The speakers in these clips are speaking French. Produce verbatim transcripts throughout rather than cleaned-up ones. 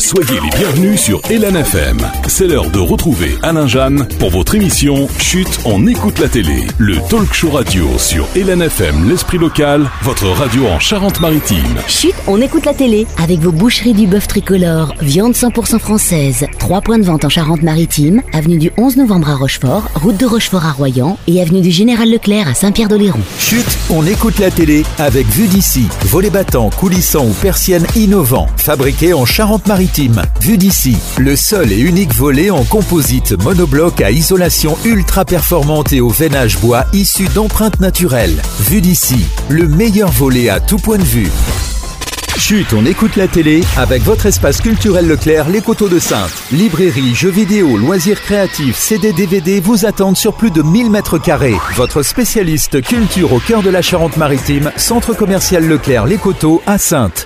Soyez les bienvenus sur Hélène F M. C'est l'heure de retrouver Alain Jeanne pour votre émission Chut, on écoute la télé. Le talk show radio sur Hélène F M, l'esprit local, votre radio en Charente-Maritime. Chut, on écoute la télé avec vos boucheries du bœuf tricolore, viande cent pour cent française. Trois points de vente en Charente-Maritime, avenue du onze novembre à Rochefort, route de Rochefort à Royan et avenue du Général Leclerc à Saint-Pierre-d'Oléron. Chut, on écoute la télé avec Vue d'ici. Volets battants, coulissants ou persiennes innovants, fabriqués en Charente-Maritime. Vue d'ici, le seul et unique volet en composite monobloc à isolation ultra performante et au veinage bois issu d'empreintes naturelles. Vue d'ici, le meilleur volet à tout point de vue. Chut, on écoute la télé avec votre espace culturel Leclerc, les Coteaux de Saintes. Librairie, jeux vidéo, loisirs créatifs, C D, D V D vous attendent sur plus de mille mètres carrés. Votre spécialiste culture au cœur de la Charente-Maritime, centre commercial Leclerc, les Coteaux à Saintes.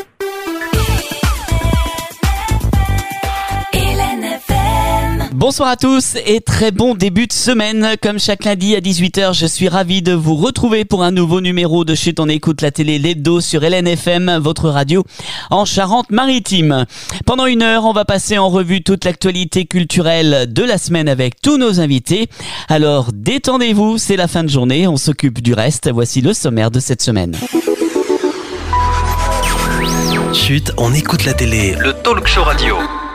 Bonsoir à tous et très bon début de semaine. Comme chaque lundi à dix-huit heures, je suis ravi de vous retrouver pour un nouveau numéro de Chut, on écoute la télé, l'hebdo sur Hélène F M, votre radio en Charente-Maritime. Pendant une heure, on va passer en revue toute l'actualité culturelle de la semaine avec tous nos invités. Alors détendez-vous, c'est la fin de journée, on s'occupe du reste. Voici le sommaire de cette semaine. Chut, on écoute la télé, le talk show radio.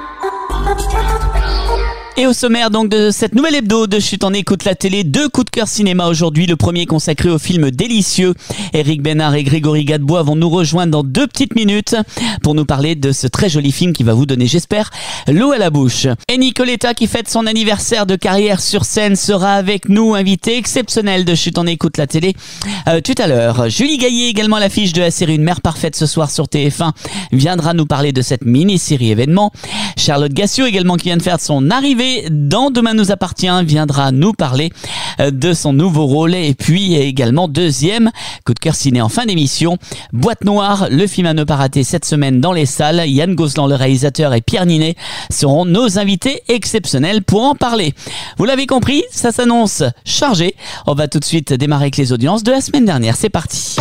Et au sommaire donc de cette nouvelle hebdo de Chut, on écoute la télé, deux coups de cœur cinéma aujourd'hui. Le premier consacré au film Délicieux. Éric Bénard et Grégory Gadebois vont nous rejoindre dans deux petites minutes pour nous parler de ce très joli film qui va vous donner, j'espère, l'eau à la bouche. Et Nicoletta, qui fête son anniversaire de carrière sur scène, sera avec nous, invité exceptionnel de Chut, on écoute la télé euh, tout à l'heure. Julie Gaillet, également l'affiche de la série Une mère parfaite ce soir sur T F un, viendra nous parler de cette mini-série événement. Charlotte Gassio, également, qui vient de faire son arrivée dans Demain nous appartient, viendra nous parler de son nouveau rôle. Et puis également deuxième coup de cœur ciné en fin d'émission, Boîte Noire, le film à ne pas rater cette semaine dans les salles. Yann Gozlan, le réalisateur, et Pierre Ninet seront nos invités exceptionnels pour en parler. Vous l'avez compris, ça s'annonce chargé. On va tout de suite démarrer avec les audiences de la semaine dernière. C'est parti.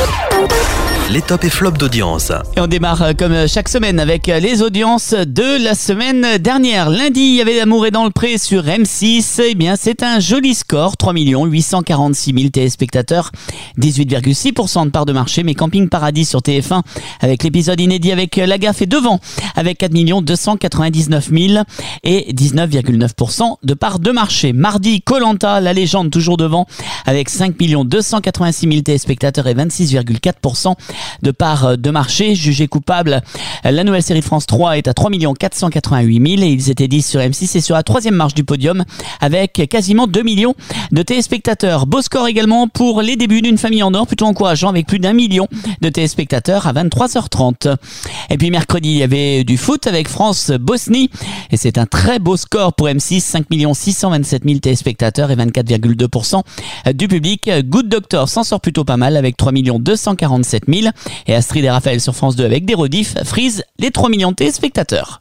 Les tops et flops d'audience. Et on démarre comme chaque semaine avec les audiences de la semaine dernière. Lundi, il y avait Amour est dans le pré sur M six. Eh bien, c'est un joli score, trois millions huit cent quarante-six mille téléspectateurs, dix-huit virgule six pour cent de part de marché. Mais Camping Paradis sur T F un, avec l'épisode inédit avec La Gaffe, est devant, avec quatre millions deux cent quatre-vingt-dix-neuf mille et dix-neuf virgule neuf pour cent de part de marché. Mardi, Koh-Lanta, la légende, toujours devant, avec cinq millions deux cent quatre-vingt-six mille téléspectateurs et vingt-six virgule quatre pour cent de part de marché. Jugé coupable, la nouvelle série de France trois est à trois millions quatre cent quatre-vingt-huit mille et ils étaient dix sur M six et sur la troisième marche du podium avec quasiment deux millions de téléspectateurs. Beau score également pour Les débuts d'une famille en or, plutôt encourageant, avec plus d'un million de téléspectateurs à vingt-trois heures trente. Et puis mercredi, il y avait du foot avec France-Bosnie et c'est un très beau score pour M six, cinq millions six cent vingt-sept mille téléspectateurs et vingt-quatre virgule deux pour cent du public. Good Doctor s'en sort plutôt pas mal avec trois millions deux cent quarante-sept mille et Astrid et Raphaël sur France deux avec des rediffs frisent les trois millions de téléspectateurs.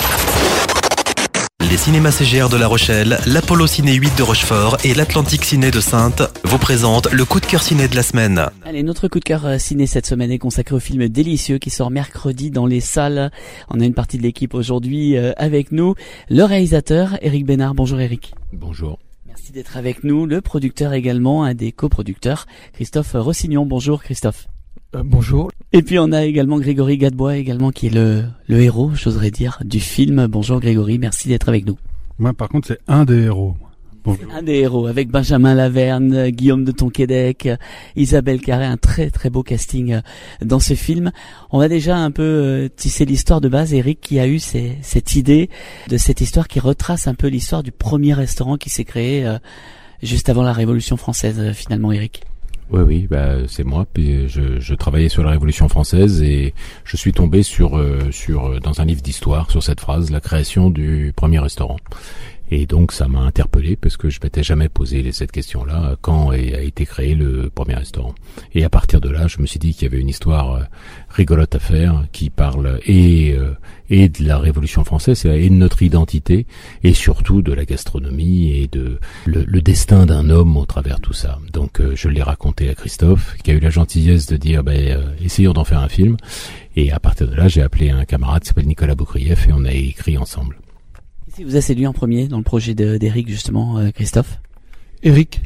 Les cinémas C G R de La Rochelle, l'Apollo Ciné huit de Rochefort et l'Atlantique Ciné de Saintes vous présentent le coup de cœur ciné de la semaine. Allez, notre coup de cœur ciné cette semaine est consacré au film Délicieux qui sort mercredi dans les salles. On a une partie de l'équipe aujourd'hui avec nous. Le réalisateur, Éric Bénard. Bonjour Éric. Bonjour. Merci d'être avec nous. Le producteur également, un des coproducteurs, Christophe Rossignon. Bonjour Christophe. Euh, bonjour. Et puis on a également Grégory Gadebois également qui est le, le héros, j'oserais dire, du film. Bonjour Grégory, merci d'être avec nous. Moi par contre c'est un des héros. Bonjour. Un des héros avec Benjamin Laverne, Guillaume de Tonquédec, Isabelle Carré, un très très beau casting dans ce film. On va déjà un peu tisser l'histoire de base. Eric qui a eu ces, cette idée de cette histoire qui retrace un peu l'histoire du premier restaurant qui s'est créé euh, juste avant la Révolution française finalement, Eric. Oui, oui, bah c'est moi. Puis je, je travaillais sur la Révolution française et je suis tombé sur, euh, sur dans un livre d'histoire sur cette phrase, la création du premier restaurant. Et donc ça m'a interpellé parce que je m'étais jamais posé cette question-là quand a été créé le premier restaurant. Et à partir de là, je me suis dit qu'il y avait une histoire rigolote à faire qui parle et euh, et de la Révolution française et de notre identité et surtout de la gastronomie et de le, le destin d'un homme au travers de tout ça. Donc euh, je l'ai raconté à Christophe qui a eu la gentillesse de dire ben euh, essayons d'en faire un film. Et à partir de là, j'ai appelé un camarade qui s'appelle Nicolas Boukrieff et on a écrit ensemble. Qu'est-ce qui vous a séduit en premier dans le projet de, d'Éric, justement, euh, Christophe? Eric.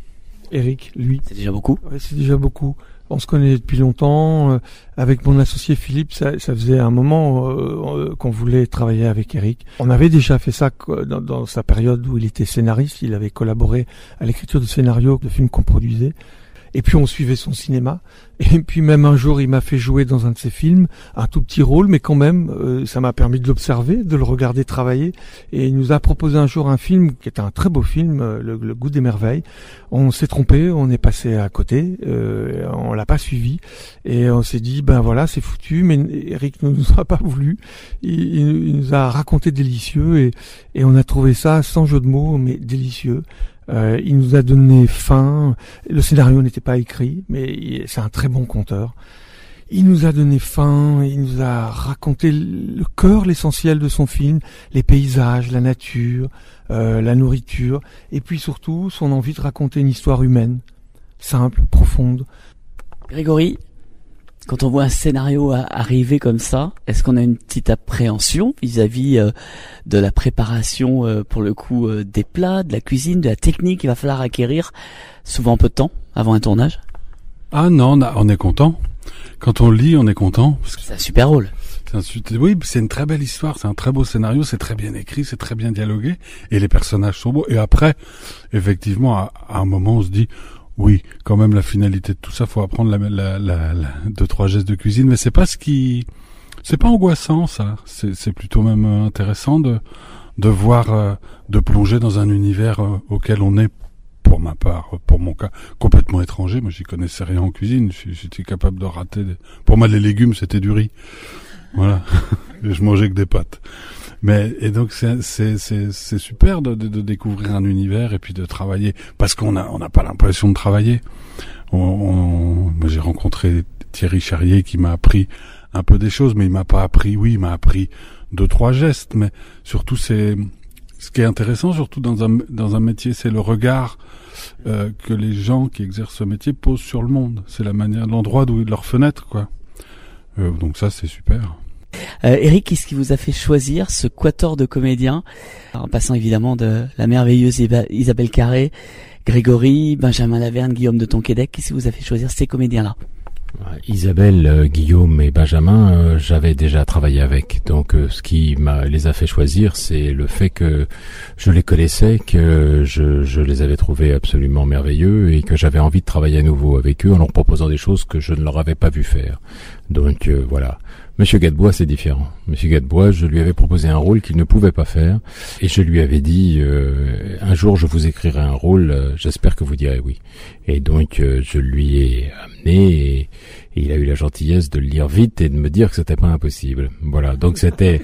Eric, lui. C'est déjà beaucoup? Ouais, c'est déjà beaucoup. On se connaît depuis longtemps. Euh, avec mon associé Philippe, ça, ça faisait un moment euh, qu'on voulait travailler avec Eric. On avait déjà fait ça dans, dans sa période où il était scénariste. Il avait collaboré à l'écriture de scénarios de films qu'on produisait. Et puis on suivait son cinéma. Et puis même un jour, il m'a fait jouer dans un de ses films, un tout petit rôle, mais quand même, euh, ça m'a permis de l'observer, de le regarder travailler. Et il nous a proposé un jour un film qui était un très beau film, euh, le, le Goût des merveilles. On s'est trompé, on est passé à côté, euh, on l'a pas suivi, et on s'est dit ben voilà, c'est foutu. Mais Eric ne nous a pas voulu. Il, il, il nous a raconté délicieux, et, et on a trouvé ça sans jeu de mots, mais délicieux. Euh, il nous a donné faim. Le scénario n'était pas écrit, mais c'est un très bon conteur. Il nous a donné faim, il nous a raconté le cœur, l'essentiel de son film, les paysages, la nature, euh, la nourriture, et puis surtout son envie de raconter une histoire humaine, simple, profonde. Grégory, quand on voit un scénario arriver comme ça, est-ce qu'on a une petite appréhension vis-à-vis euh, de la préparation, euh, pour le coup, euh, des plats, de la cuisine, de la technique qu'il va falloir acquérir, souvent peu de temps avant un tournage? Ah non, on, a, on est content. Quand on le lit, on est content. Parce que c'est un super rôle. C'est un, oui, c'est une très belle histoire, c'est un très beau scénario, c'est très bien écrit, c'est très bien dialogué, et les personnages sont beaux. Et après, effectivement, à, à un moment, on se dit... Oui, quand même la finalité de tout ça, faut apprendre la, la, la, la deux trois gestes de cuisine, mais c'est pas ce qui, c'est pas angoissant ça. C'est, c'est plutôt même intéressant de de voir, euh, de plonger dans un univers euh, auquel on est, pour ma part, pour mon cas, complètement étranger. Moi, j'y connaissais rien en cuisine. J'étais capable de rater. Des... Pour moi, les légumes, c'était du riz. Voilà, je mangeais que des pâtes. Mais et donc c'est c'est c'est c'est super de, de de découvrir un univers et puis de travailler parce qu'on a on n'a pas l'impression de travailler. On, on moi j'ai rencontré Thierry Charrier qui m'a appris un peu des choses, mais il m'a pas appris. Oui, il m'a appris deux trois gestes, mais surtout c'est ce qui est intéressant surtout dans un dans un métier, c'est le regard euh, que les gens qui exercent ce métier posent sur le monde. C'est la manière, l'endroit d'où leur fenêtre quoi. Euh, donc ça c'est super. Euh, Eric, qu'est-ce qui vous a fait choisir ce quatuor de comédiens, en passant évidemment de la merveilleuse Isabelle Carré, Grégory, Benjamin Laverne, Guillaume de Tonquédec? Qu'est-ce qui vous a fait choisir ces comédiens-là? Isabelle, euh, Guillaume et Benjamin, euh, j'avais déjà travaillé avec. Donc euh, ce qui m'a, les a fait choisir, c'est le fait que je les connaissais, que je, je les avais trouvés absolument merveilleux et que j'avais envie de travailler à nouveau avec eux en leur proposant des choses que je ne leur avais pas vu faire. Donc euh, voilà. Monsieur Gadebois, c'est différent. Monsieur Gadebois, je lui avais proposé un rôle qu'il ne pouvait pas faire et je lui avais dit euh, un jour je vous écrirai un rôle, euh, j'espère que vous direz oui. Et donc euh, je lui ai amené et, et il a eu la gentillesse de le lire vite et de me dire que c'était pas impossible. Voilà, donc c'était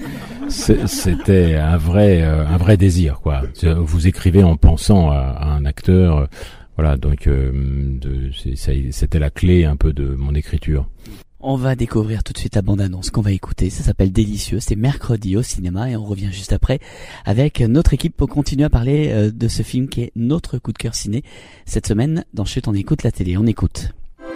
c'était un vrai euh, un vrai désir quoi. Vous écrivez en pensant à, à un acteur, euh, voilà, donc euh, de, c'est, c'était la clé un peu de mon écriture. On va découvrir tout de suite la bande-annonce qu'on va écouter. Ça s'appelle Délicieux. C'est mercredi au cinéma et on revient juste après avec notre équipe pour continuer à parler de ce film qui est notre coup de cœur ciné. Cette semaine, dans Chut, on écoute la télé. On écoute.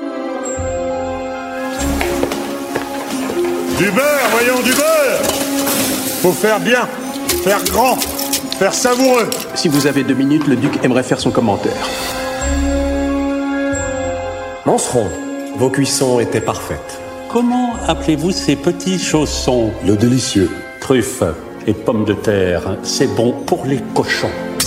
Du beurre, voyons, du beurre. Faut faire bien, faire grand, faire savoureux. Si vous avez deux minutes, le duc aimerait faire son commentaire. Manceron, vos cuissons étaient parfaites. Comment appelez-vous ces petits chaussons? Le délicieux. Truffes et pommes de terre, c'est bon pour les cochons.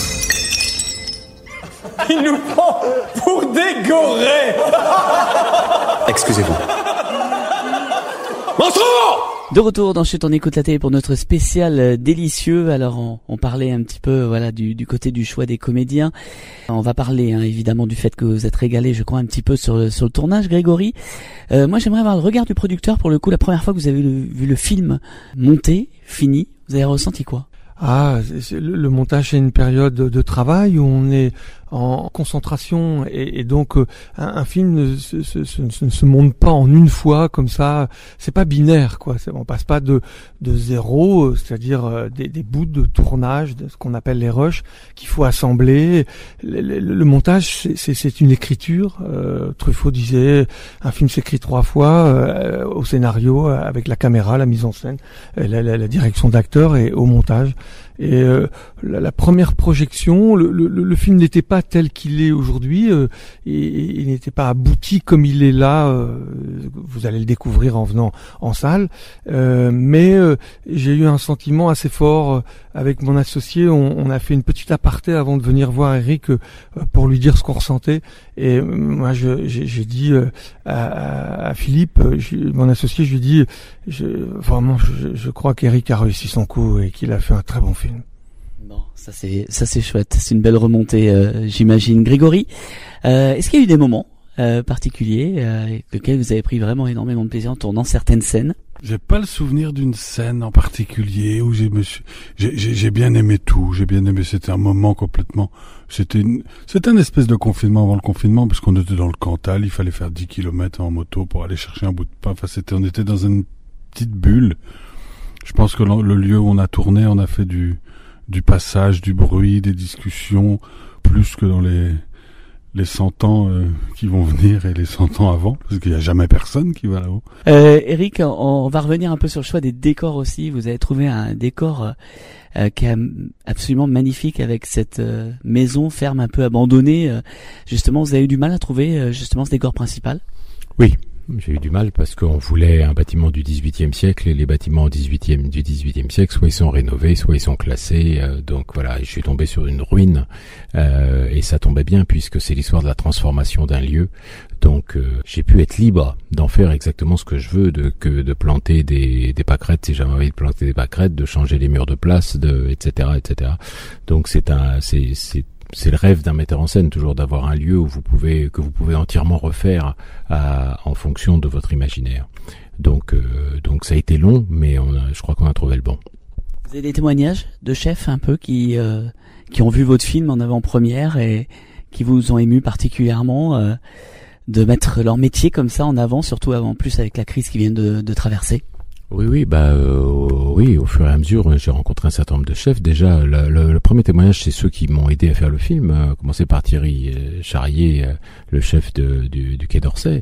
Il nous prend pour des gorées. Excusez-vous. Manceron! De retour dans Chut, on écoute la télé pour notre spécial euh, délicieux. Alors on, on parlait un petit peu voilà du, du côté du choix des comédiens. On va parler hein, évidemment du fait que vous êtes régalé, je crois, un petit peu sur le, sur le tournage, Grégory. Euh, moi j'aimerais avoir le regard du producteur pour le coup. La première fois que vous avez le, vu le film monté, fini, vous avez ressenti quoi? Ah, c'est, le, le montage, c'est une période de, de travail où on est en concentration et, et donc euh, un, un film ne se, se, se, ne se monte pas en une fois comme ça. C'est pas binaire, quoi. C'est, on passe pas de de zéro, c'est-à-dire euh, des, des bouts de tournage, de ce qu'on appelle les rushs, qu'il faut assembler. Le, le, le montage, c'est, c'est, c'est une écriture. Euh, Truffaut disait, un film s'écrit trois fois euh, au scénario, avec la caméra, la mise en scène, la, la, la direction d'acteur et au montage. Et euh, la, la première projection, le, le, le film n'était pas tel qu'il est aujourd'hui, euh, et il n'était pas abouti comme il est là. Euh, vous allez le découvrir en venant en salle. Euh, mais euh, j'ai eu un sentiment assez fort euh, avec mon associé. On, on a fait une petite aparté avant de venir voir Eric euh, pour lui dire ce qu'on ressentait. Et euh, moi, je, j'ai, j'ai dit euh, à, à Philippe, je, mon associé, je lui ai dit, je, vraiment, je, je crois qu'Eric a réussi son coup et qu'il a fait un très bon film. Bon, ça c'est ça c'est chouette, c'est une belle remontée, euh, j'imagine. Grégory, euh, est-ce qu'il y a eu des moments euh, particuliers euh, avec lesquels vous avez pris vraiment énormément de plaisir en tournant certaines scènes? J'ai pas le souvenir d'une scène en particulier où j'ai, me suis, j'ai, j'ai, j'ai bien aimé tout. J'ai bien aimé, c'était un moment complètement, c'était une, c'était un espèce de confinement avant le confinement parce qu'on était dans le Cantal, il fallait faire dix kilomètres en moto pour aller chercher un bout de pain. Enfin, c'était, on était dans une petite bulle. Je pense que le, le lieu où on a tourné, on a fait du, du passage, du bruit, des discussions, plus que dans les les cent ans euh, qui vont venir et les cent ans avant, parce qu'il n'y a jamais personne qui va là-haut. Euh, Eric, on, on va revenir un peu sur le choix des décors aussi. Vous avez trouvé un décor euh, qui est absolument magnifique avec cette euh, maison ferme un peu abandonnée. Euh, justement, vous avez eu du mal à trouver euh, justement ce décor principal? Oui. J'ai eu du mal parce qu'on voulait un bâtiment du dix-huitième siècle et les bâtiments dix-huitième, du dix-huitième siècle, soit ils sont rénovés, soit ils sont classés. Euh, donc voilà, je suis tombé sur une ruine euh, et ça tombait bien puisque c'est l'histoire de la transformation d'un lieu. Donc euh, j'ai pu être libre d'en faire exactement ce que je veux, de que de planter des, des pâquerettes si j'avais envie de planter des pâquerettes, de changer les murs de place, de et cetera et cetera. Donc c'est un c'est c'est c'est le rêve d'un metteur en scène, toujours d'avoir un lieu où vous pouvez que vous pouvez entièrement refaire à, en fonction de votre imaginaire. Donc euh, donc ça a été long, mais on a, je crois qu'on a trouvé le bon. Vous avez des témoignages de chefs un peu qui euh, qui ont vu votre film en avant-première et qui vous ont ému particulièrement euh, de mettre leur métier comme ça en avant, surtout en plus avec la crise qui vient de, de traverser? Oui, oui, bah euh, oui, au fur et à mesure, j'ai rencontré un certain nombre de chefs. Déjà, le, le, le premier témoignage, c'est ceux qui m'ont aidé à faire le film, euh, commencer par Thierry euh, Charrier, euh, le chef de, du, du Quai d'Orsay,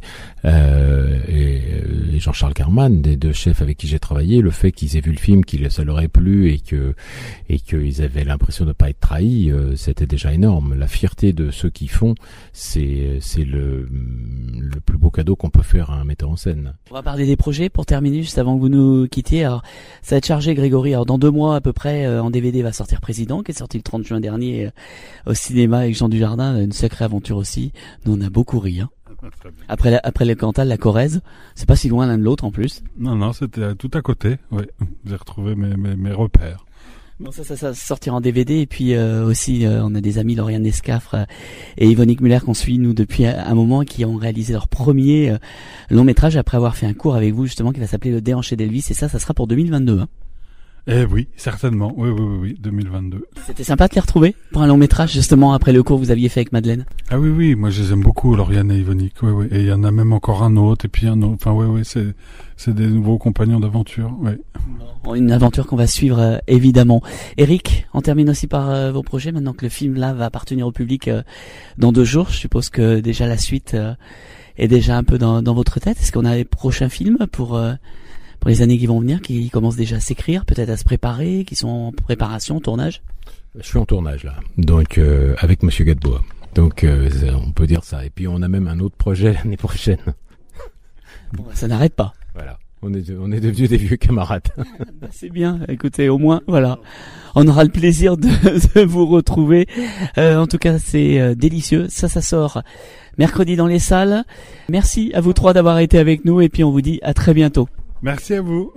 euh, et, et Jean-Charles Carman, des deux chefs avec qui j'ai travaillé. Le fait qu'ils aient vu le film, qu'il ça leur ait plu et que et qu'ils avaient l'impression de ne pas être trahis, euh, c'était déjà énorme. La fierté de ceux qui font, c'est c'est le le plus beau cadeau qu'on peut faire à un metteur en scène. On va parler des projets pour terminer, juste avant que vous nous quittiez. Alors, ça va être chargé, Grégory. Alors, dans deux mois à peu près, euh, en D V D va sortir Président, qui est sorti le trente juin dernier euh, au cinéma avec Jean Dujardin. Une sacrée aventure aussi. Nous, on a beaucoup ri. Hein. Après, la, après le Cantal, la Corrèze, c'est pas si loin l'un de l'autre en plus. Non, non, c'était tout à côté. Oui, j'ai retrouvé mes, mes, mes repères. Bon, ça, ça, ça sortira en D V D et puis euh, aussi euh, on a des amis, Lauriane Descafre euh, et Yvonique Muller qu'on suit nous depuis un moment, qui ont réalisé leur premier euh, long métrage après avoir fait un cours avec vous justement qui va s'appeler Le Déhanché d'Elvis, et ça, ça sera pour deux mille vingt-deux. Hein. Eh oui, certainement. Oui, oui, oui, oui, deux mille vingt-deux. C'était sympa de les retrouver pour un long métrage justement après le cours que vous aviez fait avec Madeleine. Ah oui, oui, moi je les aime beaucoup, Lauriane et Yvonique. Oui, oui, et il y en a même encore un autre et puis un autre. Enfin, oui, oui, c'est c'est des nouveaux compagnons d'aventure. Oui. Bon, une aventure qu'on va suivre euh, évidemment. Eric, on termine aussi par euh, vos projets maintenant que le film là va appartenir au public euh, dans deux jours. Je suppose que déjà la suite euh, est déjà un peu dans, dans votre tête. Est-ce qu'on a les prochains films pour euh, pour les années qui vont venir, qui commencent déjà à s'écrire, peut-être à se préparer, qui sont en préparation, tournage? Je suis en tournage là, donc euh, avec Monsieur Gadebois. Donc euh, on peut dire ça. Et puis on a même un autre projet l'année prochaine. Bon, ça n'arrête pas. Voilà. On est, on est devenus des vieux camarades. Bah, c'est bien. Écoutez, au moins, voilà. On aura le plaisir de, de vous retrouver. Euh, en tout cas, c'est euh, délicieux. Ça, ça sort mercredi dans les salles. Merci à vous trois d'avoir été avec nous et puis on vous dit à très bientôt. Merci à vous.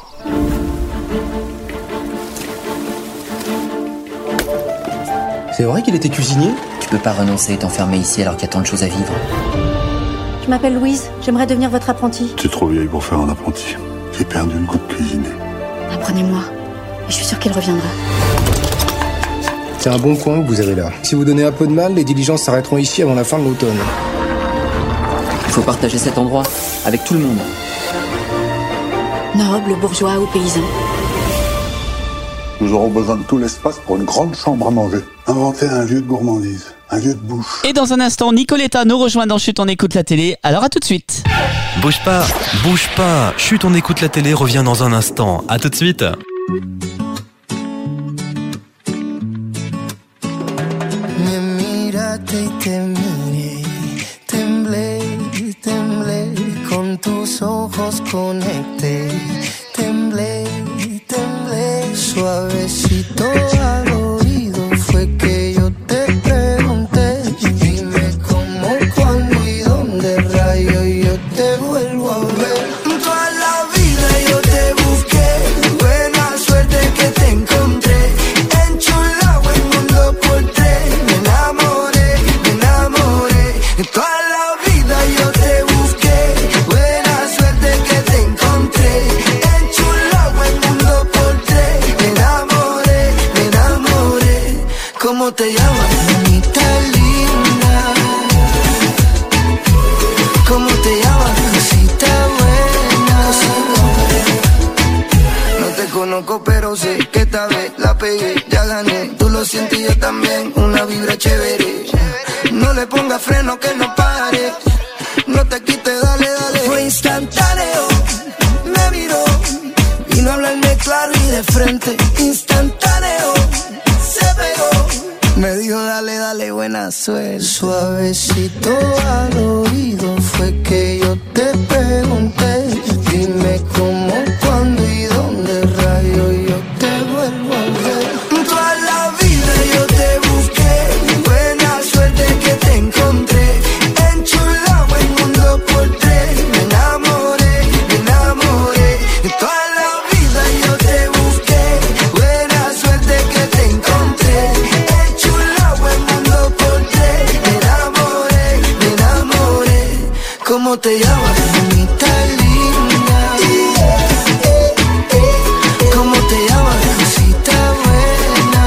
C'est vrai qu'il était cuisinier? Tu peux pas renoncer et t'enfermer ici alors qu'il y a tant de choses à vivre. Je m'appelle Louise, j'aimerais devenir votre apprenti. Tu es trop vieille pour faire un apprenti. J'ai perdu le goût de cuisiner. Apprenez-moi. je suis sûre qu'elle reviendra. C'est un bon coin que vous avez là. Si vous donnez un peu de mal, les diligences s'arrêteront ici avant la fin de l'automne. Il faut partager cet endroit avec tout le monde. Nobles, bourgeois ou paysans. Nous aurons besoin de tout l'espace pour une grande chambre à manger. Inventer un lieu de gourmandise, un lieu de bouche. Et dans un instant, Nicoletta nous rejoint dans Chut, on écoute la télé. Alors à tout de suite. Bouge pas, bouge pas. Chut, on écoute la télé revient dans un instant. À tout de suite. Me miraste y te miré, temblé, temblé, con tus ojos conecté, temblé, temblé, suavecito al oído fue que yo te pregunté, dime cómo, cuándo y dónde rayo yo te vuelvo a ver. Toda la vida yo te busqué, buena suerte que te encontré, enchulado el mundo por tres, me enamoré, me enamoré. Toda la vida yo te busqué, buena suerte que te encontré, enchulado el mundo por tres, me enamoré, me enamoré. ¿Cómo te llamas? Mamita linda. ¿Cómo te llamas? Cosita buena. No te conozco pero sé que esta vez la pegué, ya gané. Tú lo sientes y yo también, una vibra chévere. No le pongas freno que no pare, no te quites, dale, dale. Fue instantáneo, me miró, vino a hablarme claro y de frente. Instantáneo, se pegó, me dijo dale, dale, buena suerte. Suavecito al oído fue que yo te pregunté, dime cómo, cuándo y dónde rayo yo te vuelvo a ver. Toda la vida yo te busqué, buena suerte que te encontré, enchulado el mundo por tres, me enamoré, me enamoré. Toda la vida yo te busqué, buena suerte que te encontré, enchulado el mundo por tres, me enamoré, me enamoré. ¿Cómo te llamas? Mamita linda. ¿Cómo te llamas? Cosita buena.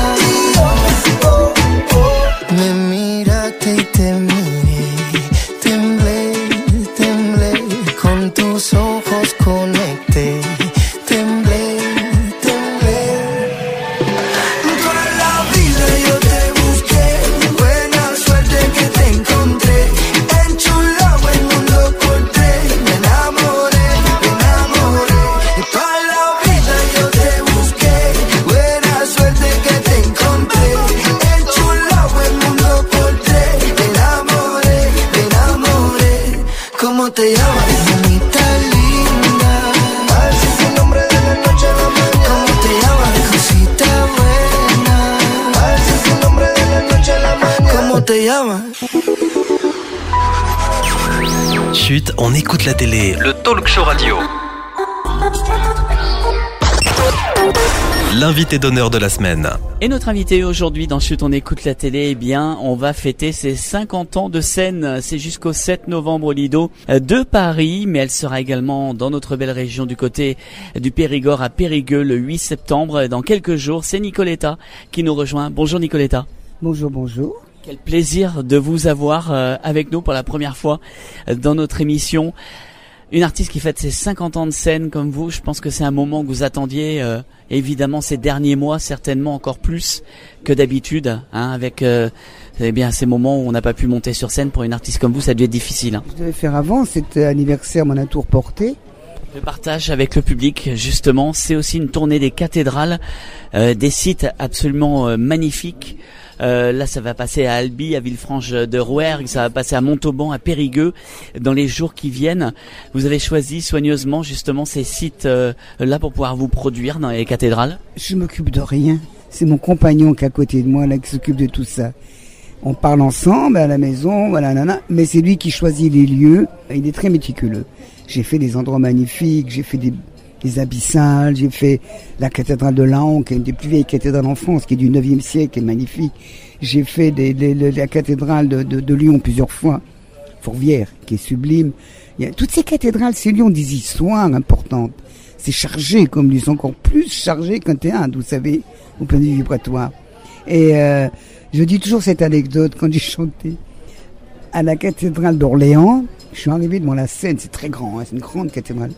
Me miraste y te miré, temblé, temblé, con tus ojos conecté, temblé, temblé. Toda la vida yo te busqué, buena suerte que te encontré, enchulado el mundo por tres, me enamoré, me enamoré. Toda la vida yo te busqué, buena suerte que te encontré, enchulado el mundo por tres, me enamoré, me enamoré. ¿Cómo te llamas? Mamita linda. A ver si es el nombre de la noche a la mañana. ¿Cómo te llamas? Cosita buena. A ver si es el nombre de la noche a la mañana. ¿Cómo te llamas? Chut, on écoute la télé. Le talk show radio. L'invité d'honneur de la semaine. Et notre invité aujourd'hui dans Chut, on écoute la télé, eh bien, on va fêter ses cinquante ans de scène. C'est jusqu'au sept novembre au Lido de Paris, mais elle sera également dans notre belle région du côté du Périgord à Périgueux le huit septembre. Dans quelques jours, c'est Nicoletta qui nous rejoint. Bonjour Nicoletta. Bonjour, bonjour. Quel plaisir de vous avoir euh, avec nous pour la première fois euh, dans notre émission. Une artiste qui fête ses cinquante ans de scène comme vous, je pense que c'est un moment que vous attendiez euh, évidemment ces derniers mois, certainement encore plus que d'habitude, hein, avec euh, eh bien ces moments où on n'a pas pu monter sur scène. Pour une artiste comme vous, ça a dû être difficile. Hein. Je devais faire avant, c'était anniversaire, mon tour porté. Le partage avec le public, justement, c'est aussi une tournée des cathédrales, euh, des sites absolument euh, magnifiques. Euh, là, ça va passer à Albi, à Villefranche de Rouergue, ça va passer à Montauban, à Périgueux, dans les jours qui viennent. Vous avez choisi soigneusement justement ces sites euh, là pour pouvoir vous produire dans les cathédrales. Je m'occupe de rien. C'est mon compagnon qui est à côté de moi là qui s'occupe de tout ça. On parle ensemble à la maison, voilà, nana, mais c'est lui qui choisit les lieux. Il est très méticuleux. J'ai fait des endroits magnifiques, j'ai fait des, des abyssales, j'ai fait la cathédrale de Laon, qui est une des plus vieilles cathédrales en France, qui est du neuvième siècle, qui est magnifique. J'ai fait des, des, des, la cathédrale de, de, de Lyon plusieurs fois, Fourvière, qui est sublime. Il y a, toutes ces cathédrales, ces lieux ont des histoires importantes. c'est chargé comme lui, c'est encore plus chargé qu'un théâtre, vous savez, au point de vue vibratoire. Et euh, je dis toujours cette anecdote quand j'ai chanté à la cathédrale d'Orléans. Je suis arrivé devant la scène, c'est très grand, hein, c'est une grande cathédrale.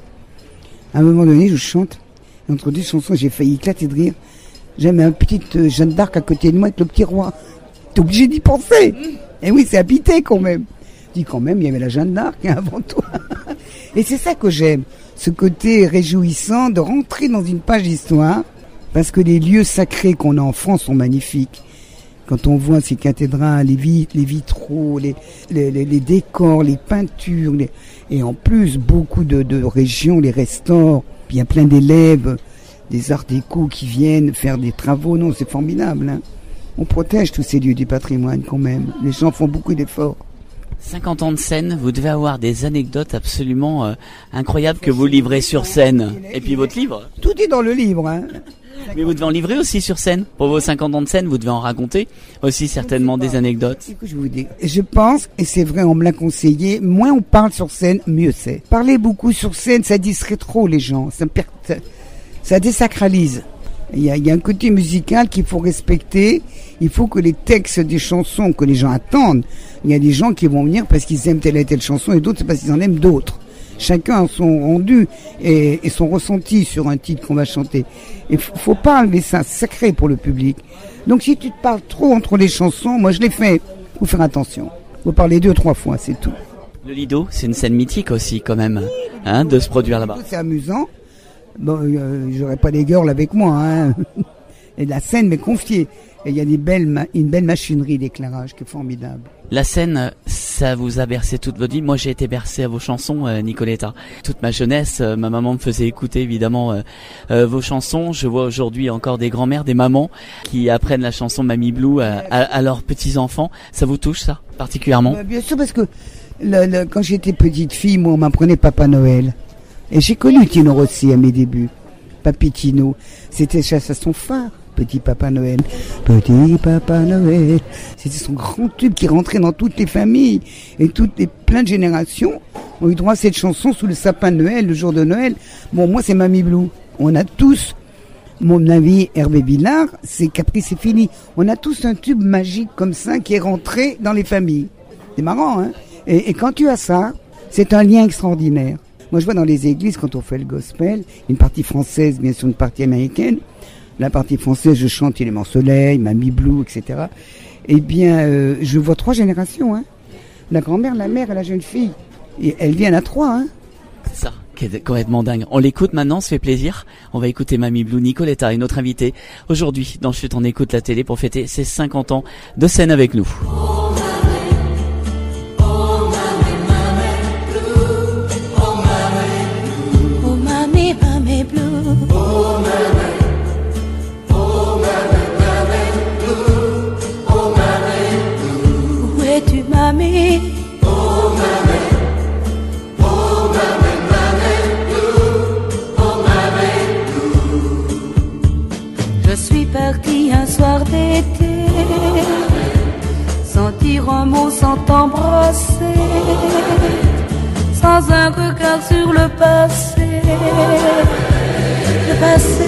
À un moment donné, je chante, et entre deux chansons, j'ai failli éclater de rire. J'avais un petit euh, Jeanne d'Arc à côté de moi avec le petit roi. T'es obligé d'y penser. Et oui, c'est habité quand même. Je dis quand même, il y avait la Jeanne d'Arc hein, avant toi. Et c'est ça que j'aime, ce côté réjouissant de rentrer dans une page d'histoire, parce que les lieux sacrés qu'on a en France sont magnifiques. Quand on voit ces cathédrales, les, vit- les vitraux, les, les, les, les décors, les peintures, les... et en plus beaucoup de, de régions les restaurent. Puis il y a plein d'élèves, des arts déco qui viennent faire des travaux. Non, c'est formidable. Hein. On protège tous ces lieux du patrimoine quand même. Les gens font beaucoup d'efforts. cinquante ans de scène, vous devez avoir des anecdotes absolument euh, incroyables que vous livrez sur scène. Et puis votre livre. Tout est dans le livre. Hein. Mais vous devez en livrer aussi sur scène. Pour vos cinquante ans de scène, vous devez en raconter aussi certainement des anecdotes. C'est que je vous dis. Je pense, et c'est vrai, on me l'a conseillé, moins on parle sur scène, mieux c'est. Parler beaucoup sur scène, ça distrait trop les gens. Ça, per... ça, ça désacralise. Il y, a, il y a un côté musical qu'il faut respecter. Il faut que les textes des chansons que les gens attendent. Il y a des gens qui vont venir parce qu'ils aiment telle et telle chanson et d'autres c'est parce qu'ils en aiment d'autres. Chacun a son rendu et, et son ressenti sur un titre qu'on va chanter. Il faut, faut pas enlever ça, c'est sacré pour le public. Donc si tu te parles trop entre les chansons, moi je l'ai fait, faut faire attention. Faut parler deux, trois fois, c'est tout. Le Lido, c'est une scène mythique aussi quand même, hein, de se produire là-bas. C'est amusant. Bon, euh, j'aurais pas des girls avec moi, hein. Et la scène m'est confiée. Et il y a des belles ma- une belle machinerie d'éclairage qui est formidable. La scène, ça vous a bercé toute votre vie. Moi, j'ai été bercé à vos chansons, euh, Nicoletta. Toute ma jeunesse, euh, ma maman me faisait écouter évidemment euh, euh, vos chansons. Je vois aujourd'hui encore des grands-mères, des mamans qui apprennent la chanson Mamie Blue à, à, à leurs petits-enfants. Ça vous touche, ça, particulièrement? Bah, bien sûr, parce que le, le, quand j'étais petite fille, moi, on m'apprenait Papa Noël. Et j'ai connu Tino Rossi à mes débuts. Papy Tino, c'était chasse à son phare. Petit Papa Noël, Petit Papa Noël. C'était son grand tube qui rentrait dans toutes les familles. Et toutes les plein de générations ont eu droit à cette chanson sous le sapin de Noël, le jour de Noël. Bon, moi, c'est Mamie Blue. On a tous, mon ami Hervé Villard, c'est Capri, c'est fini. On a tous un tube magique comme ça qui est rentré dans les familles. C'est marrant, hein? Et, et quand tu as ça, c'est un lien extraordinaire. Moi, je vois dans les églises, quand on fait le gospel, une partie française, bien sûr, une partie américaine. La partie française, je chante Il est mon soleil, Mamie Blue, et cetera. Eh bien, euh, je vois trois générations. Hein. La grand-mère, la mère et la jeune fille. Et elles viennent à trois. Hein. C'est ça, qui est complètement dingue. On l'écoute maintenant, ça fait plaisir. On va écouter Mamie Blue. Nicoletta est notre invitée aujourd'hui dans Chut, on écoute la télé pour fêter ses cinquante ans de scène avec nous. Je suis partie un soir d'été, sans dire un mot, sans t'embrasser, sans un regard sur le passé, le passé.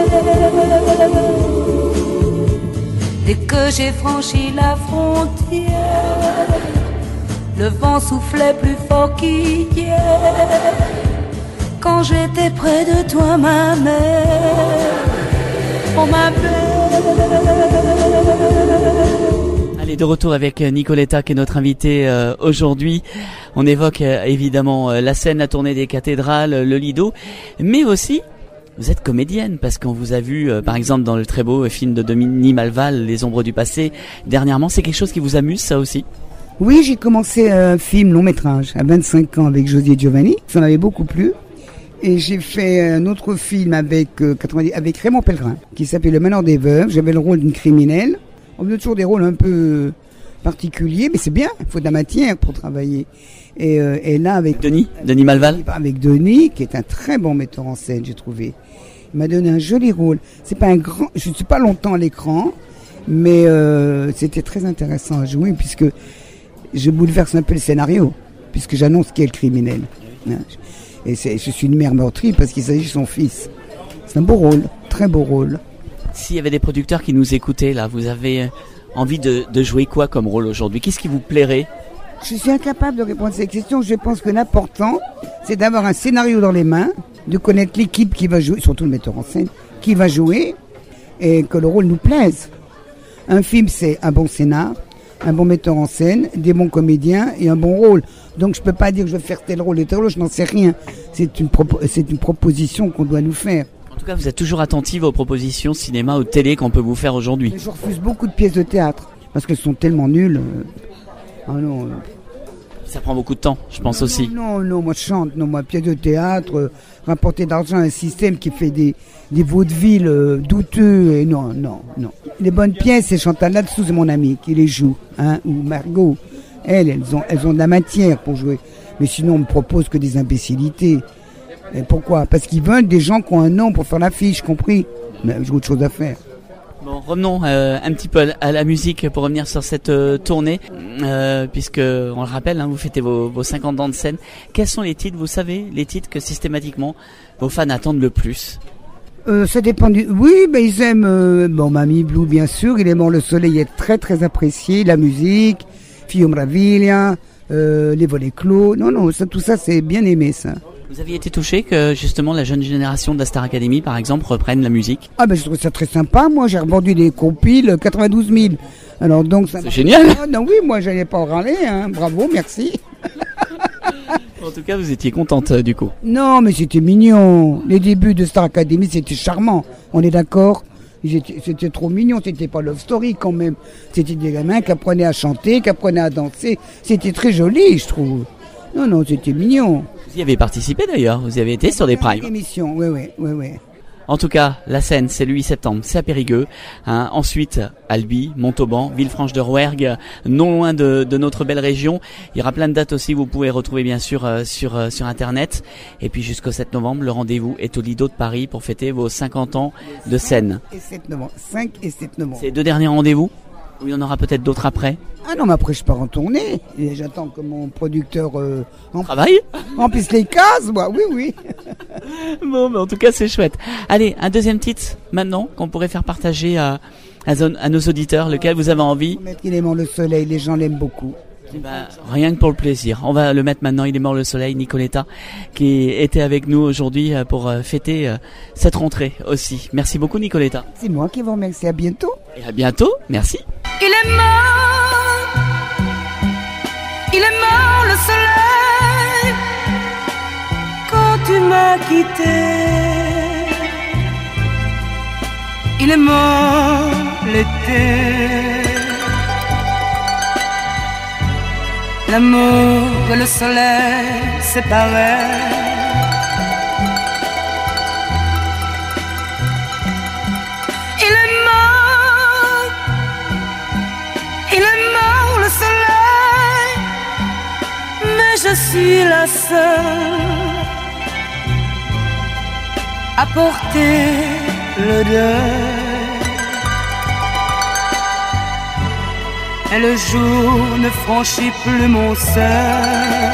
Dès que j'ai franchi la frontière, le vent soufflait plus fort qu'hier. Quand j'étais près de toi, ma mère, on m'appelait. Allez, de retour avec Nicoletta qui est notre invitée euh, aujourd'hui. On évoque euh, évidemment euh, la scène, la tournée des cathédrales, le Lido, mais aussi vous êtes comédienne parce qu'on vous a vu euh, par exemple dans le très beau film de Denis Malval, Les ombres du passé. Dernièrement, c'est quelque chose qui vous amuse, ça aussi? Oui, j'ai commencé un film long métrage à vingt-cinq ans avec José Giovanni. Ça m'avait beaucoup plu. Et j'ai fait un autre film avec, euh, quatre-vingt-dix, avec Raymond Pellegrin, qui s'appelait Le Manoir des Veuves. J'avais le rôle d'une criminelle. On a toujours des rôles un peu particuliers, mais c'est bien, il faut de la matière pour travailler. Et, euh, et là, avec Denis, Denis Malval. Avec Denis, qui est un très bon metteur en scène, j'ai trouvé. Il m'a donné un joli rôle. C'est pas un grand, je ne suis pas longtemps à l'écran, mais euh, c'était très intéressant à jouer, puisque je bouleverse un peu le scénario, puisque j'annonce qui est le criminel. Et c'est, je suis une mère meurtrie parce qu'il s'agit de son fils. C'est un beau rôle, très beau rôle. S'il y avait des producteurs qui nous écoutaient, là, vous avez envie de, de jouer quoi comme rôle aujourd'hui? Qu'est-ce qui vous plairait? Je suis incapable de répondre à cette question. Je pense que l'important, c'est d'avoir un scénario dans les mains, de connaître l'équipe qui va jouer, surtout le metteur en scène, qui va jouer, et que le rôle nous plaise. Un film, c'est un bon scénar, un bon metteur en scène, des bons comédiens et un bon rôle. Donc je peux pas dire que je vais faire tel rôle et tel rôle, je n'en sais rien. C'est une, propo- c'est une proposition qu'on doit nous faire. En tout cas, vous êtes toujours attentive aux propositions cinéma ou télé qu'on peut vous faire aujourd'hui. Je refuse beaucoup de pièces de théâtre, parce qu'elles sont tellement nulles. Ah non. Ça prend beaucoup de temps, je pense non, aussi. Non, non, non, moi je chante, non, moi pièce de théâtre, euh, rapporter d'argent à un système qui fait des, des vaudevilles euh, douteux, et non, non, non. Les bonnes pièces, c'est Chantal là-dessous, c'est mon ami qui les joue, hein, ou Margot. Elles, elles ont, elles ont de la matière pour jouer. Mais sinon, on me propose que des imbécilités. Et pourquoi? Parce qu'ils veulent des gens qui ont un nom pour faire l'affiche, compris? Mais j'ai autre chose à faire. Bon, revenons euh, un petit peu à la musique pour revenir sur cette euh, tournée, euh, puisque on le rappelle, hein, vous fêtez vos, vos cinquante ans de scène. Quels sont les titres, vous savez, les titres que systématiquement vos fans attendent le plus? Euh, ça dépend du... Oui, ben ils aiment... Euh, bon, Mamie Blue, bien sûr. Il est mort le soleil, est très très apprécié. La musique, Fio Mraviglia, euh, les volets clos. Non, non, ça, tout ça, c'est bien aimé, ça. Vous aviez été touché que justement la jeune génération de la Star Academy, par exemple, reprenne la musique? Ah ben je trouve ça très sympa. Moi, j'ai revendu des compiles quatre-vingt-douze mille. Alors donc ça. C'est génial. Ah, non, oui, moi, j'allais pas en râler. Hein. Bravo, merci. En tout cas, vous étiez contente du coup. Non, mais c'était mignon. Les débuts de Star Academy, c'était charmant. On est d'accord? C'était trop mignon. C'était pas Love Story quand même. C'était des gamins qui apprenaient à chanter, qui apprenaient à danser. C'était très joli, je trouve. Non, non, c'était mignon. Vous y avez participé d'ailleurs, vous y avez été sur des primes. Émission, oui, oui, oui, oui. En tout cas, la scène, c'est le huit septembre, c'est à Périgueux. Hein. Ensuite, Albi, Montauban, Villefranche-de-Rouergue, non loin de, de notre belle région. Il y aura plein de dates aussi, vous pouvez retrouver bien sûr euh, sur euh, sur Internet. Et puis jusqu'au sept novembre, le rendez-vous est au Lido de Paris pour fêter vos cinquante ans de scène. Et sept novembre, cinq et sept novembre. C'est les deux derniers rendez-vous? Ou il y en aura peut-être d'autres après? Ah non, mais après je pars en tournée. Et j'attends que mon producteur euh, en... travaille remplisse les cases, moi. Oui, oui. Bon, mais en tout cas, c'est chouette. Allez, un deuxième titre maintenant qu'on pourrait faire partager à, à, zone, à nos auditeurs, lequel vous avez envie. Mettre Il est mort le soleil, les gens l'aiment beaucoup. Ben, rien que pour le plaisir. On va le mettre maintenant. Il est mort le soleil. Nicoletta, qui était avec nous aujourd'hui pour fêter cette rentrée aussi. Merci beaucoup, Nicoletta. C'est moi qui vous remercie. À bientôt. Et à bientôt. Merci. Il est mort. Il est mort le soleil quand tu m'as quitté. Il est mort l'été. L'amour et le soleil séparés. Il est mort. Il est mort le soleil. Mais je suis la seule à porter le deuil. Et le jour ne franchit plus mon seuil.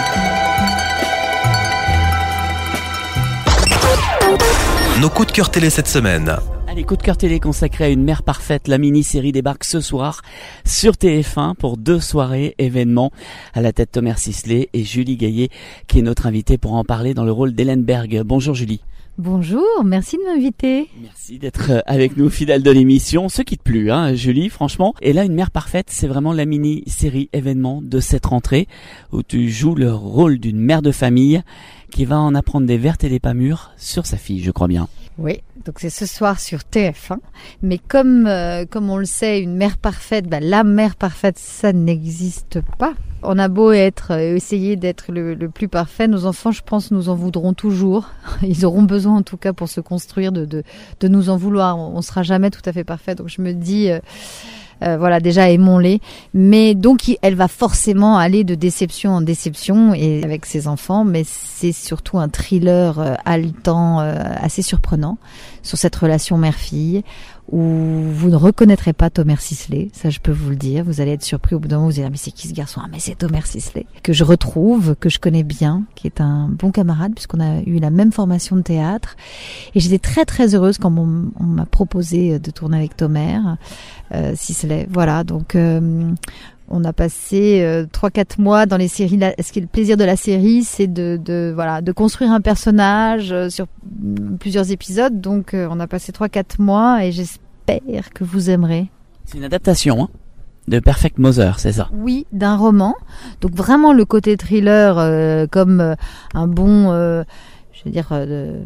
Nos coups de cœur télé cette semaine. Allez, coup de cœur télé consacré à une mère parfaite. La mini-série débarque ce soir sur T F un pour deux soirées événements. À la tête Thomas Sisley et Julie Gaillet qui est notre invitée pour en parler dans le rôle d'Hélène Berg. Bonjour Julie. Bonjour, merci de m'inviter. Merci d'être avec nous, fidèle de l'émission. On se quitte plus, hein, Julie, franchement. Et là, Une mère parfaite, c'est vraiment la mini-série événement de cette rentrée où tu joues le rôle d'une mère de famille qui va en apprendre des vertes et des pas mûres sur sa fille, je crois bien. Oui, donc c'est ce soir sur T F un. Mais comme euh, comme on le sait, une mère parfaite, bah, la mère parfaite, ça n'existe pas. On a beau être, euh, essayer d'être le, le plus parfait, nos enfants, je pense, nous en voudront toujours. Ils auront besoin, en tout cas, pour se construire, de de, de nous en vouloir. On, on sera jamais tout à fait parfait. Donc je me dis. Euh, Euh, voilà, déjà aimons-les, mais donc elle va forcément aller de déception en déception et avec ses enfants, mais c'est surtout un thriller euh, haletant, euh, assez surprenant sur cette relation mère-fille où vous ne reconnaîtrez pas Thomas Sisley, ça je peux vous le dire. Vous allez être surpris au bout d'un moment, vous allez dire mais c'est qui ce garçon? Ah mais c'est Thomas Sisley, que je retrouve, que je connais bien, qui est un bon camarade puisqu'on a eu la même formation de théâtre. Et j'étais très très heureuse quand on, on m'a proposé de tourner avec Thomas euh, Sisley. Voilà, donc euh, on a passé euh, trois quatre mois dans les séries. La, ce qui est le plaisir de la série, c'est de, de voilà de construire un personnage euh, sur plusieurs épisodes. Donc euh, on a passé trois quatre mois et j'espère que vous aimerez. C'est une adaptation hein, de Perfect Mother, c'est ça? Oui, d'un roman. Donc vraiment le côté thriller euh, comme euh, un bon... Euh, je veux dire, euh,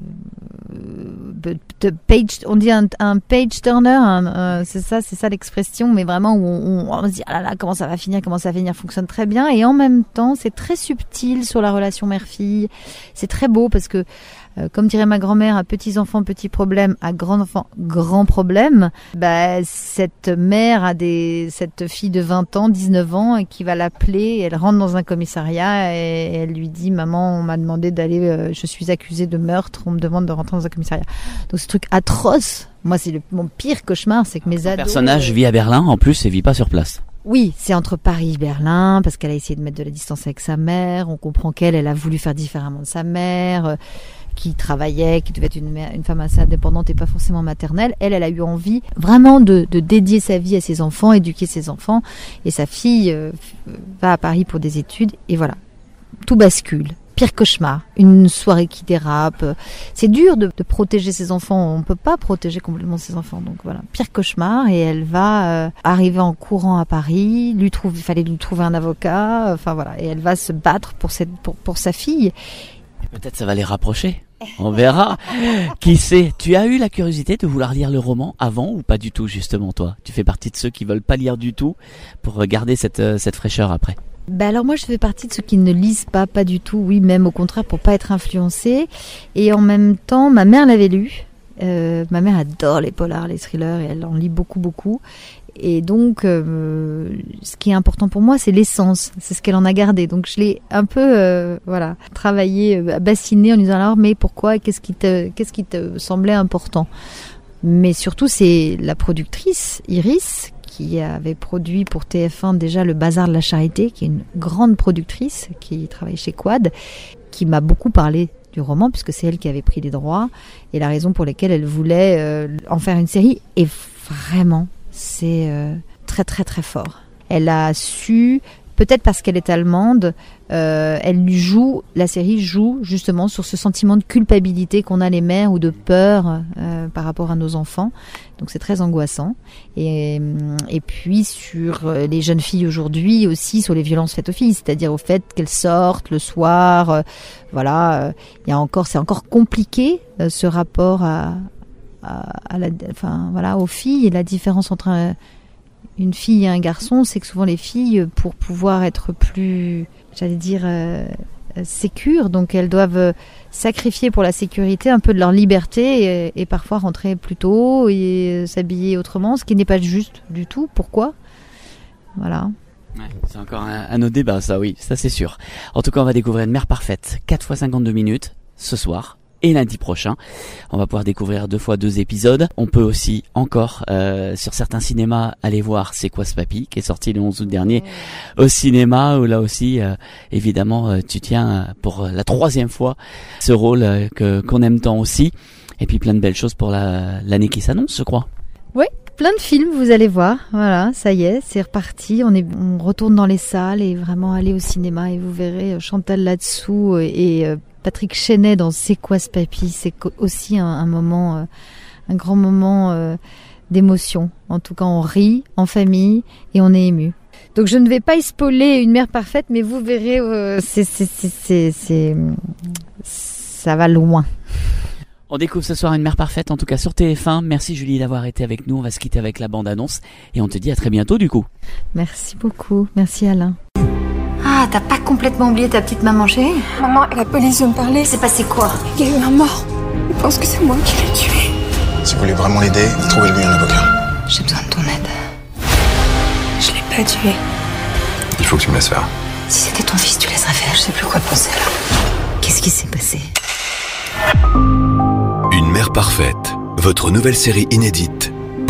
de, de page, on dit un, un page turner, un, un, c'est ça, c'est ça l'expression, mais vraiment où on, on, on se dit ah là là comment ça va finir, comment ça va finir, fonctionne très bien, et en même temps c'est très subtil sur la relation mère-fille, c'est très beau parce que euh, comme dirait ma grand-mère, à petits enfants petits problèmes, à grands enfants grands problèmes. Bah cette mère a des, cette fille de vingt ans, dix-neuf ans, et qui va l'appeler. Elle rentre dans un commissariat et elle lui dit maman, on m'a demandé d'aller, euh, je suis accusée de meurtre, on me demande de rentrer dans un commissariat. Donc ce truc atroce. Moi c'est le, mon pire cauchemar, c'est que mes ados. Le personnage vit à Berlin en plus et vit pas sur place. Oui, c'est entre Paris et Berlin, parce qu'elle a essayé de mettre de la distance avec sa mère. On comprend qu'elle, elle a voulu faire différemment de sa mère, euh, qui travaillait, qui devait être une, mère, une femme assez indépendante et pas forcément maternelle. Elle, elle a eu envie vraiment de, de dédier sa vie à ses enfants, éduquer ses enfants. Et sa fille euh, va à Paris pour des études. Et voilà, tout bascule. Pire cauchemar, une soirée qui dérape. C'est dur de, de protéger ses enfants. On peut pas protéger complètement ses enfants. Donc voilà, pire cauchemar. Et elle va euh, arriver en courant à Paris. Lui trouve, il fallait lui trouver un avocat. Enfin voilà, et elle va se battre pour cette, pour, pour sa fille. Et peut-être ça va les rapprocher. On verra. Qui sait? Tu as eu la curiosité de vouloir lire le roman avant ou pas du tout justement toi? Tu fais partie de ceux qui veulent pas lire du tout pour garder cette cette fraîcheur après. Ben alors moi je fais partie de ceux qui ne lisent pas, pas du tout, oui même au contraire pour pas être influencés. Et en même temps ma mère l'avait lu, euh, ma mère adore les polars, les thrillers et elle en lit beaucoup beaucoup. Et donc euh, ce qui est important pour moi c'est l'essence, c'est ce qu'elle en a gardé. Donc je l'ai un peu euh, voilà travaillé, euh, bassiné en disant alors mais pourquoi, qu'est-ce qui te, qu'est-ce qui te semblait important. Mais surtout c'est la productrice Iris qui avait produit pour T F un déjà Le Bazar de la Charité, qui est une grande productrice, qui travaille chez Quad, qui m'a beaucoup parlé du roman, puisque c'est elle qui avait pris les droits, et la raison pour laquelle elle voulait euh, en faire une série. Et vraiment, c'est euh, très très très fort. Elle a su, peut-être parce qu'elle est allemande, euh, elle joue, la série joue justement sur ce sentiment de culpabilité qu'on a les mères ou de peur euh, par rapport à nos enfants. Donc c'est très angoissant. Et, et puis sur les jeunes filles aujourd'hui aussi, sur les violences faites aux filles, c'est-à-dire au fait qu'elles sortent le soir. Euh, voilà, il euh, y a encore, c'est encore compliqué euh, ce rapport à, à, à la, enfin voilà, aux filles et la différence entre un, une fille et un garçon, c'est que souvent les filles, pour pouvoir être plus, j'allais dire, euh, sécures, donc elles doivent euh, sacrifier pour la sécurité un peu de leur liberté et, et parfois rentrer plus tôt et euh, s'habiller autrement, ce qui n'est pas juste du tout. Pourquoi ? Voilà. Ouais, c'est encore un, un autre débat, ça, oui, ça c'est sûr. En tout cas, on va découvrir Une mère parfaite, quatre fois cinquante-deux minutes, ce soir. Et lundi prochain, on va pouvoir découvrir deux fois deux épisodes. On peut aussi encore, euh, sur certains cinémas, aller voir C'est quoi ce papy, qui est sorti le onze août dernier au cinéma, où là aussi, euh, évidemment, euh, tu tiens pour la troisième fois ce rôle euh, que qu'on aime tant aussi. Et puis plein de belles choses pour la, l'année qui s'annonce, je crois. Oui, plein de films, vous allez voir. Voilà, ça y est, c'est reparti. On est, on retourne dans les salles et vraiment aller au cinéma. Et vous verrez Chantal là-dessous et, et euh, Patrick Chenet dans C'est quoi ce papy, c'est aussi un, un moment, euh, un grand moment euh, d'émotion. En tout cas, on rit en famille et on est ému. Donc je ne vais pas spoiler Une mère parfaite, mais vous verrez, euh, c'est, c'est, c'est, c'est, c'est, ça va loin. On découvre ce soir Une mère parfaite, en tout cas sur T F un. Merci Julie d'avoir été avec nous. On va se quitter avec la bande-annonce et on te dit à très bientôt du coup. Merci beaucoup, merci Alain. Ah, t'as pas complètement oublié ta petite maman chérie? Maman, la police veut me parler. C'est passé quoi? Il y a eu un mort. Je pense que c'est moi qui l'ai tué. Si vous voulez vraiment l'aider, trouvez-lui un avocat. J'ai besoin de ton aide. Je l'ai pas tué. Il faut que tu me laisses faire. Si c'était ton fils, tu laisserais faire. Je sais plus quoi penser alors. Qu'est-ce qui s'est passé? Une mère parfaite, votre nouvelle série inédite,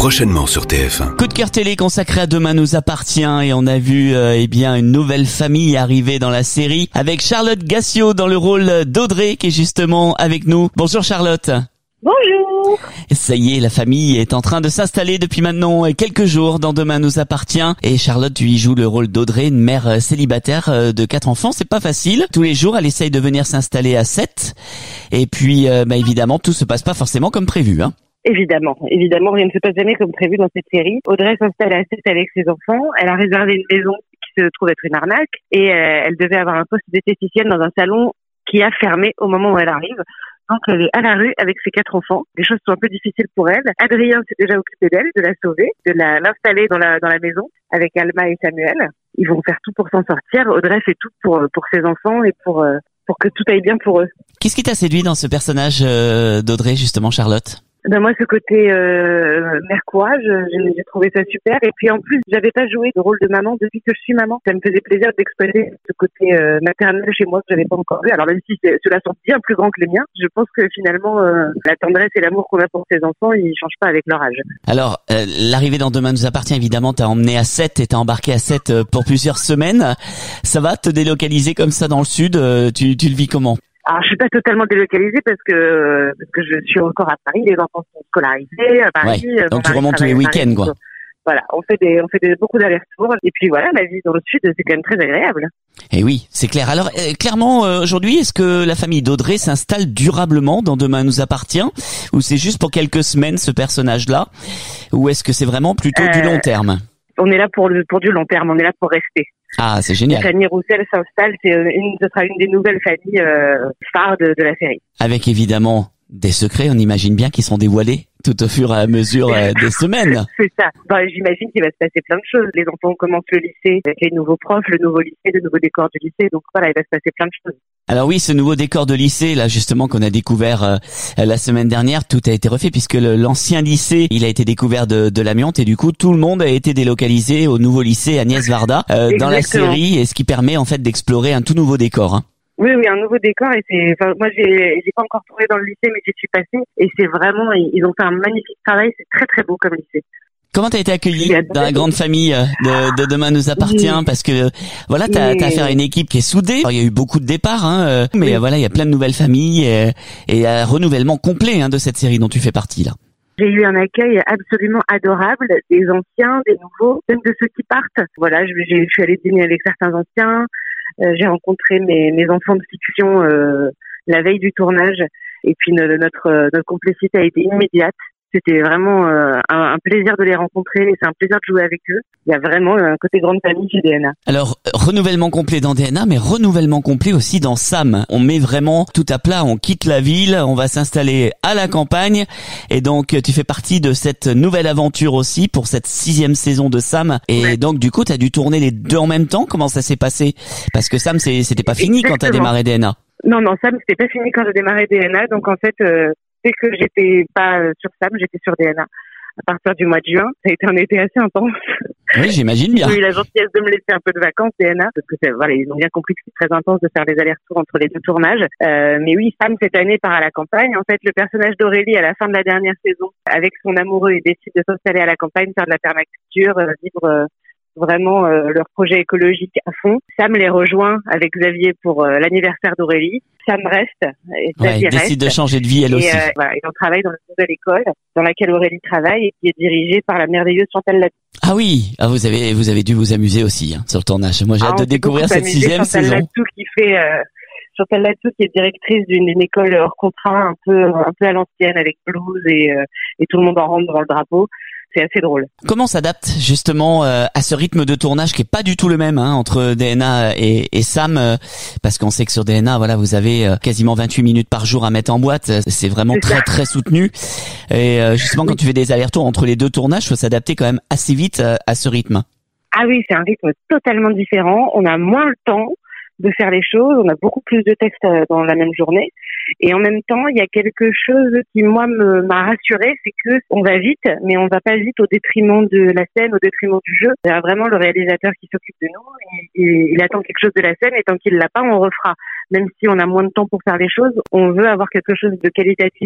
prochainement sur T F un. Coup de cœur télé consacré à Demain nous appartient et on a vu euh, eh bien une nouvelle famille arriver dans la série avec Charlotte Gassiot dans le rôle d'Audrey qui est justement avec nous. Bonjour Charlotte. Bonjour. Ça y est, la famille est en train de s'installer depuis maintenant quelques jours dans Demain nous appartient. Et Charlotte, tu y joues le rôle d'Audrey, une mère célibataire de quatre enfants. C'est pas facile. Tous les jours, elle essaye de venir s'installer à Sète. Et puis, euh, bah, évidemment, tout se passe pas forcément comme prévu, hein. Évidemment, évidemment, rien ne se passe jamais comme prévu dans cette série. Audrey s'installe à Sète avec ses enfants. Elle a réservé une maison qui se trouve être une arnaque et euh, elle devait avoir un poste d'esthéticienne dans un salon qui a fermé au moment où elle arrive. Donc elle est à la rue avec ses quatre enfants. Les choses sont un peu difficiles pour elle. Adrien s'est déjà occupé d'elle, de la sauver, de la l'installer dans la dans la maison avec Alma et Samuel. Ils vont faire tout pour s'en sortir. Audrey fait tout pour pour ses enfants et pour euh, pour que tout aille bien pour eux. Qu'est-ce qui t'a séduit dans ce personnage euh, d'Audrey justement, Charlotte? Ben moi, ce côté euh, mère courage, j'ai, j'ai trouvé ça super. Et puis en plus, j'avais pas joué de rôle de maman depuis que je suis maman. Ça me faisait plaisir d'exploiter ce côté euh, maternel chez moi que j'avais pas encore vu. Alors même si ceux-là sont bien plus grands que les miens, je pense que finalement, euh, la tendresse et l'amour qu'on a pour ses enfants, ils changent pas avec leur âge. Alors, euh, l'arrivée dans Demain nous appartient, évidemment, t'as emmené à Sète et t'as embarqué à Sète pour plusieurs semaines. Ça va te délocaliser comme ça dans le sud? Tu, tu le vis comment? Alors, je suis pas totalement délocalisée parce que parce que je suis encore à Paris. Les enfants sont scolarisés à Paris. Ouais, donc tu remontes tous les week-ends, quoi. Voilà, on fait des on fait des, beaucoup d'allers-retours. Et puis voilà, la vie dans le sud, c'est quand même très agréable. Et oui, c'est clair. Alors euh, clairement, euh, aujourd'hui, est-ce que la famille d'Audrey s'installe durablement dans Demain nous appartient, ou c'est juste pour quelques semaines ce personnage-là, ou est-ce que c'est vraiment plutôt euh, du long terme? On est là pour le pour du long terme. On est là pour rester. Ah, c'est génial. Fanny Roussel s'installe, c'est une, ce sera une des nouvelles familles euh, phares de, de la série. Avec évidemment des secrets, on imagine bien, qui seront dévoilés tout au fur et à mesure euh, des semaines. C'est ça. Ben, j'imagine qu'il va se passer plein de choses. Les enfants commencent le lycée avec les nouveaux profs, le nouveau lycée, le nouveau décor du lycée. Donc voilà, il va se passer plein de choses. Alors oui, ce nouveau décor de lycée, là justement qu'on a découvert euh, la semaine dernière, tout a été refait puisque le, l'ancien lycée, il a été découvert de, de l'amiante et du coup tout le monde a été délocalisé au nouveau lycée Agnès Varda euh, dans la série, et ce qui permet en fait d'explorer un tout nouveau décor. Hein. Oui, oui, un nouveau décor et c'est. Enfin, moi, j'ai, j'ai pas encore trouvé dans le lycée, mais j'y suis passée et c'est vraiment, ils ont fait un magnifique travail. C'est très très beau comme lycée. Comment t'as été accueillie dans la grande famille de, de Demain nous appartient? Oui. Parce que voilà, t'as, oui. t'as affaire à une équipe qui est soudée. Alors, il y a eu beaucoup de départs, hein, mais oui. voilà, il y a plein de nouvelles familles et, et un renouvellement complet hein, de cette série dont tu fais partie là. J'ai eu un accueil absolument adorable, des anciens, des nouveaux, même de ceux qui partent. Voilà, je, je suis allée dîner avec certains anciens. Euh, j'ai rencontré mes, mes enfants de fiction euh, la veille du tournage et puis notre, notre, notre complicité a été immédiate. C'était vraiment euh, un, un plaisir de les rencontrer et c'est un plaisir de jouer avec eux. Il y a vraiment un côté grande famille chez D N A. Alors, renouvellement complet dans D N A, mais renouvellement complet aussi dans Sam. On met vraiment tout à plat, on quitte la ville, on va s'installer à la campagne. Et donc, tu fais partie de cette nouvelle aventure aussi pour cette sixième saison de Sam. Et ouais. donc, du coup, tu as dû tourner les deux en même temps. Comment ça s'est passé? Parce que Sam, c'est, c'était pas fini Exactement. Quand tu as démarré D N A. Non, non, Sam, c'était pas fini quand j'ai démarré D N A. Donc, en fait... Euh... c'est que j'étais pas sur Sam, j'étais sur D N A. À partir du mois de juin, ça a été un été assez intense. Oui, j'imagine bien. J'ai eu la gentillesse de me laisser un peu de vacances D N A, parce que c'est, voilà, ils ont bien compris que c'est très intense de faire des allers-retours entre les deux tournages. Euh, mais oui, Sam cette année part à la campagne. En fait, le personnage d'Aurélie à la fin de la dernière saison, avec son amoureux, il décide de s'installer à la campagne, faire de la permaculture, euh, vivre euh, vraiment euh, leur projet écologique à fond. Sam les rejoint avec Xavier pour euh, l'anniversaire d'Aurélie. Sam reste. Et ouais, elle décide de changer de vie elle et, aussi. Euh, voilà, et on travaille dans une nouvelle école dans laquelle Aurélie travaille et qui est dirigée par la merveilleuse Chantal Latsou. Ah oui, ah vous avez vous avez dû vous amuser aussi hein, sur le tournage. Moi j'ai ah, hâte de découvrir cette sixième Chantal saison. Latsou qui fait euh, Chantal Latsou qui est directrice d'une, d'une école hors contrat un peu un peu à l'ancienne avec blues et euh, et tout le monde en rentre devant le drapeau. C'est assez drôle. Comment s'adapte justement euh, à ce rythme de tournage qui est pas du tout le même hein, entre D N A et, et Sam euh, parce qu'on sait que sur D N A voilà vous avez euh, quasiment vingt-huit minutes par jour à mettre en boîte, c'est vraiment c'est très ça. très soutenu et euh, justement oui. quand tu fais des allers-retours entre les deux tournages, faut s'adapter quand même assez vite euh, à ce rythme. Ah oui, c'est un rythme totalement différent, on a moins le temps de faire les choses, on a beaucoup plus de textes dans la même journée et en même temps il y a quelque chose qui moi me, m'a rassurée, c'est que on va vite mais on va pas vite au détriment de la scène, au détriment du jeu. Il y a vraiment le réalisateur qui s'occupe de nous, il, il, il attend quelque chose de la scène et tant qu'il l'a pas on refera. Même si on a moins de temps pour faire les choses, on veut avoir quelque chose de qualitatif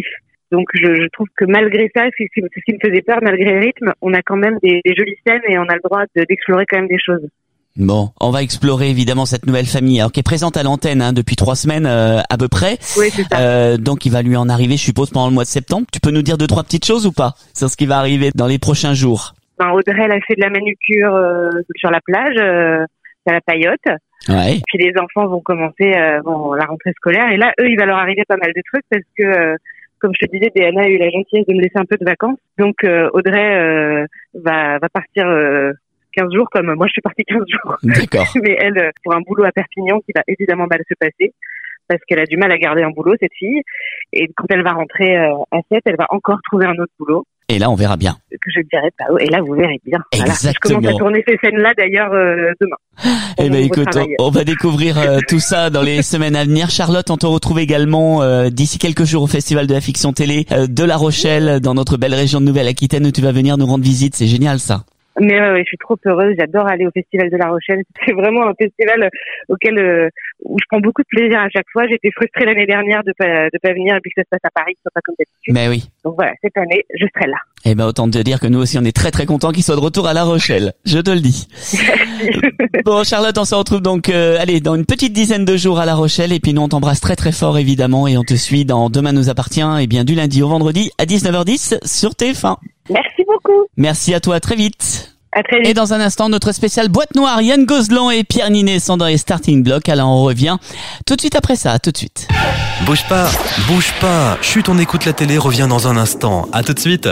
Donc je, je trouve que malgré ça, c'est ce qui me faisait peur, malgré le rythme, on a quand même des, des jolies scènes et on a le droit de, d'explorer quand même des choses. Bon, on va explorer évidemment cette nouvelle famille, alors qui est présente à l'antenne hein, depuis trois semaines euh, à peu près. Oui, c'est ça. Euh, donc il va lui en arriver, je suppose, pendant le mois de septembre. Tu peux nous dire deux trois petites choses ou pas sur ce qui va arriver dans les prochains jours? Ben, Audrey, elle a fait de la manucure euh, sur la plage, euh, à la Paillote. Ouais. Puis les enfants vont commencer euh, bon, la rentrée scolaire. Et là, eux, il va leur arriver pas mal de trucs parce que, euh, comme je te disais, Diana a eu la gentillesse de me laisser un peu de vacances. Donc euh, Audrey euh, va, va partir euh, quinze jours, comme moi je suis partie quinze jours. D'accord. Mais elle, pour un boulot à Perpignan qui va évidemment mal se passer, parce qu'elle a du mal à garder un boulot, cette fille. Et quand elle va rentrer euh, à sept, elle va encore trouver un autre boulot. Et là, on verra bien. Que je dirais pas. Et là, vous verrez bien. Exactement. Voilà. Je commence à tourner ces scènes-là, d'ailleurs, euh, demain. Eh ben, écoute, on, on va découvrir euh, tout ça dans les semaines à venir. Charlotte, on te retrouve également euh, d'ici quelques jours au Festival de la Fiction Télé euh, de La Rochelle, dans notre belle région de Nouvelle-Aquitaine, où tu vas venir nous rendre visite. C'est génial, ça. Mais ouais, ouais, je suis trop heureuse. J'adore aller au Festival de La Rochelle. C'est vraiment un festival auquel euh, où je prends beaucoup de plaisir à chaque fois. J'étais frustrée l'année dernière de pas de pas venir et puis que ça se passe à Paris, que ce soit pas comme d'habitude. Mais oui. Donc voilà, cette année, je serai là. Eh ben, autant te dire que nous aussi, on est très très contents qu'il soit de retour à La Rochelle. Je te le dis. Bon, Charlotte, on se retrouve donc, euh, allez, dans une petite dizaine de jours à La Rochelle. Et puis nous, on t'embrasse très très fort, évidemment. Et on te suit dans Demain nous appartient. Et bien, du lundi au vendredi à dix-neuf heures dix sur T F un. Merci beaucoup. Merci à toi. À très vite. À très vite. Et dans un instant, notre spécial boîte noire, Yann Gozlan et Pierre Ninet sont dans les starting blocks. Alors on revient tout de suite après ça, à tout de suite. Bouge pas, bouge pas. Chut, on écoute la télé, revient dans un instant. À tout de suite.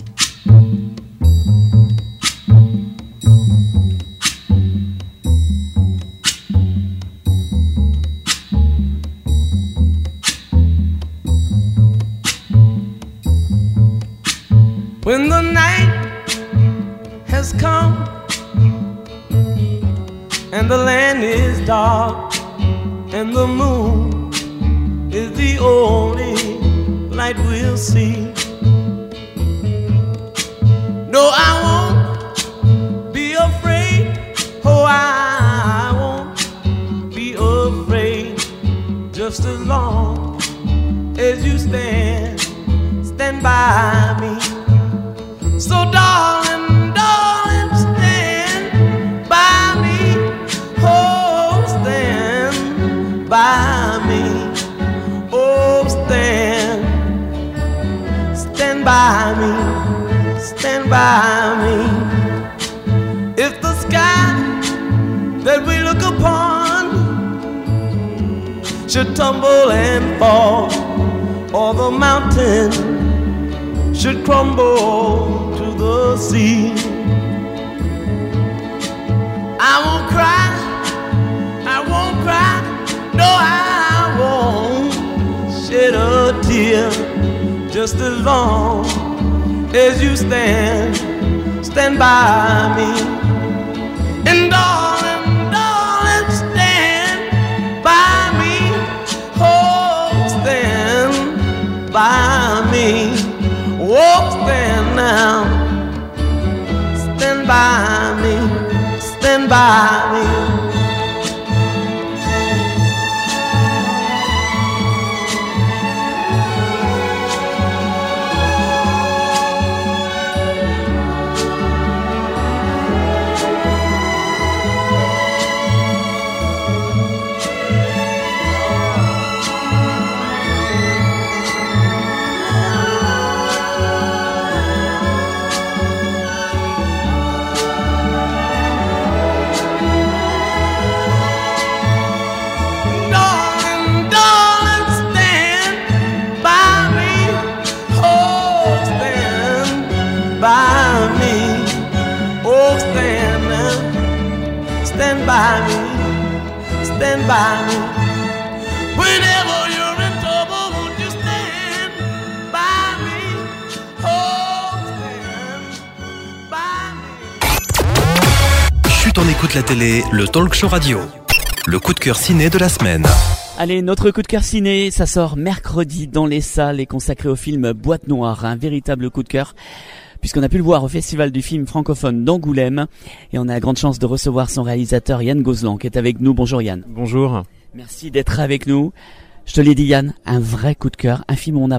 When the night has come and the land is dark and the moon is the only light we'll see. No, I won't be afraid. Oh, I won't be afraid. Just as long as you stand, stand by me. So darling, darling, stand by me. Oh, stand by me. Oh, stand, stand by me. Stand by me. If the sky that we look upon should tumble and fall, or the mountain should crumble to the sea, I won't cry, I won't cry, no, I won't shed a tear. Just as long as you stand, stand by me. And darling, darling, stand by me. Oh, stand by me. Oh, stand now. Stand by me. Stand by me. Stand by me, stand by me. Whenever you're in trouble, won't you stand by me? Oh, stand by me. Chut, on écoute la télé, le talk show radio. Le coup de cœur ciné de la semaine. Allez, notre coup de cœur ciné, ça sort mercredi dans les salles et consacré au film Boîte Noire, un véritable coup de cœur, puisqu'on a pu le voir au Festival du film francophone d'Angoulême, et on a la grande chance de recevoir son réalisateur Yann Gozlan qui est avec nous. Bonjour Yann. Bonjour. Merci d'être avec nous. Je te l'ai dit Yann, un vrai coup de cœur, un film où on apprend